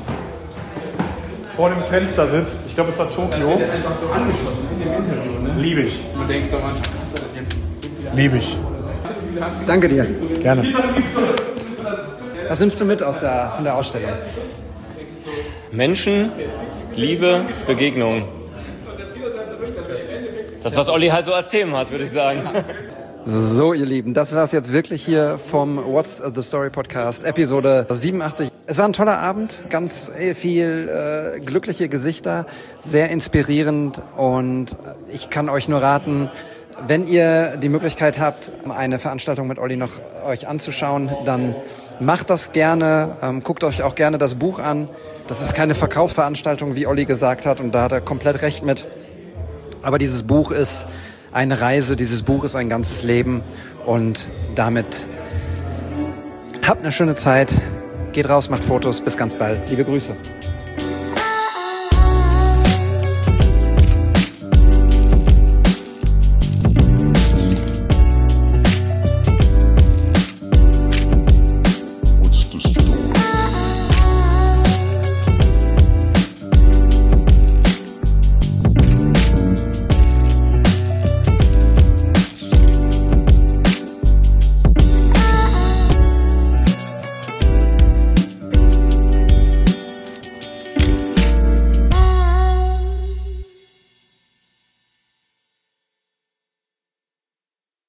vor dem Fenster sitzt. Ich glaube, es war Tokio. Das wird einfach so angeschossen in dem Interview, ne? Liebe ich. Du denkst doch manchmal, hast du das jetzt? Liebe ich. Danke dir. Gerne. Was nimmst du mit von der Ausstellung? Menschen, Liebe, Begegnung. Das, was Olli halt so als Themen hat, würde ich sagen. So, ihr Lieben, das war es jetzt wirklich hier vom What's the Story Podcast, Episode 87. Es war ein toller Abend, ganz viel glückliche Gesichter, sehr inspirierend und ich kann euch nur raten, wenn ihr die Möglichkeit habt, eine Veranstaltung mit Olli noch euch anzuschauen, dann macht das gerne, guckt euch auch gerne das Buch an. Das ist keine Verkaufsveranstaltung, wie Olli gesagt hat, und da hat er komplett recht mit. Aber dieses Buch ist eine Reise, dieses Buch ist ein ganzes Leben und damit habt eine schöne Zeit, geht raus, macht Fotos, bis ganz bald, liebe Grüße.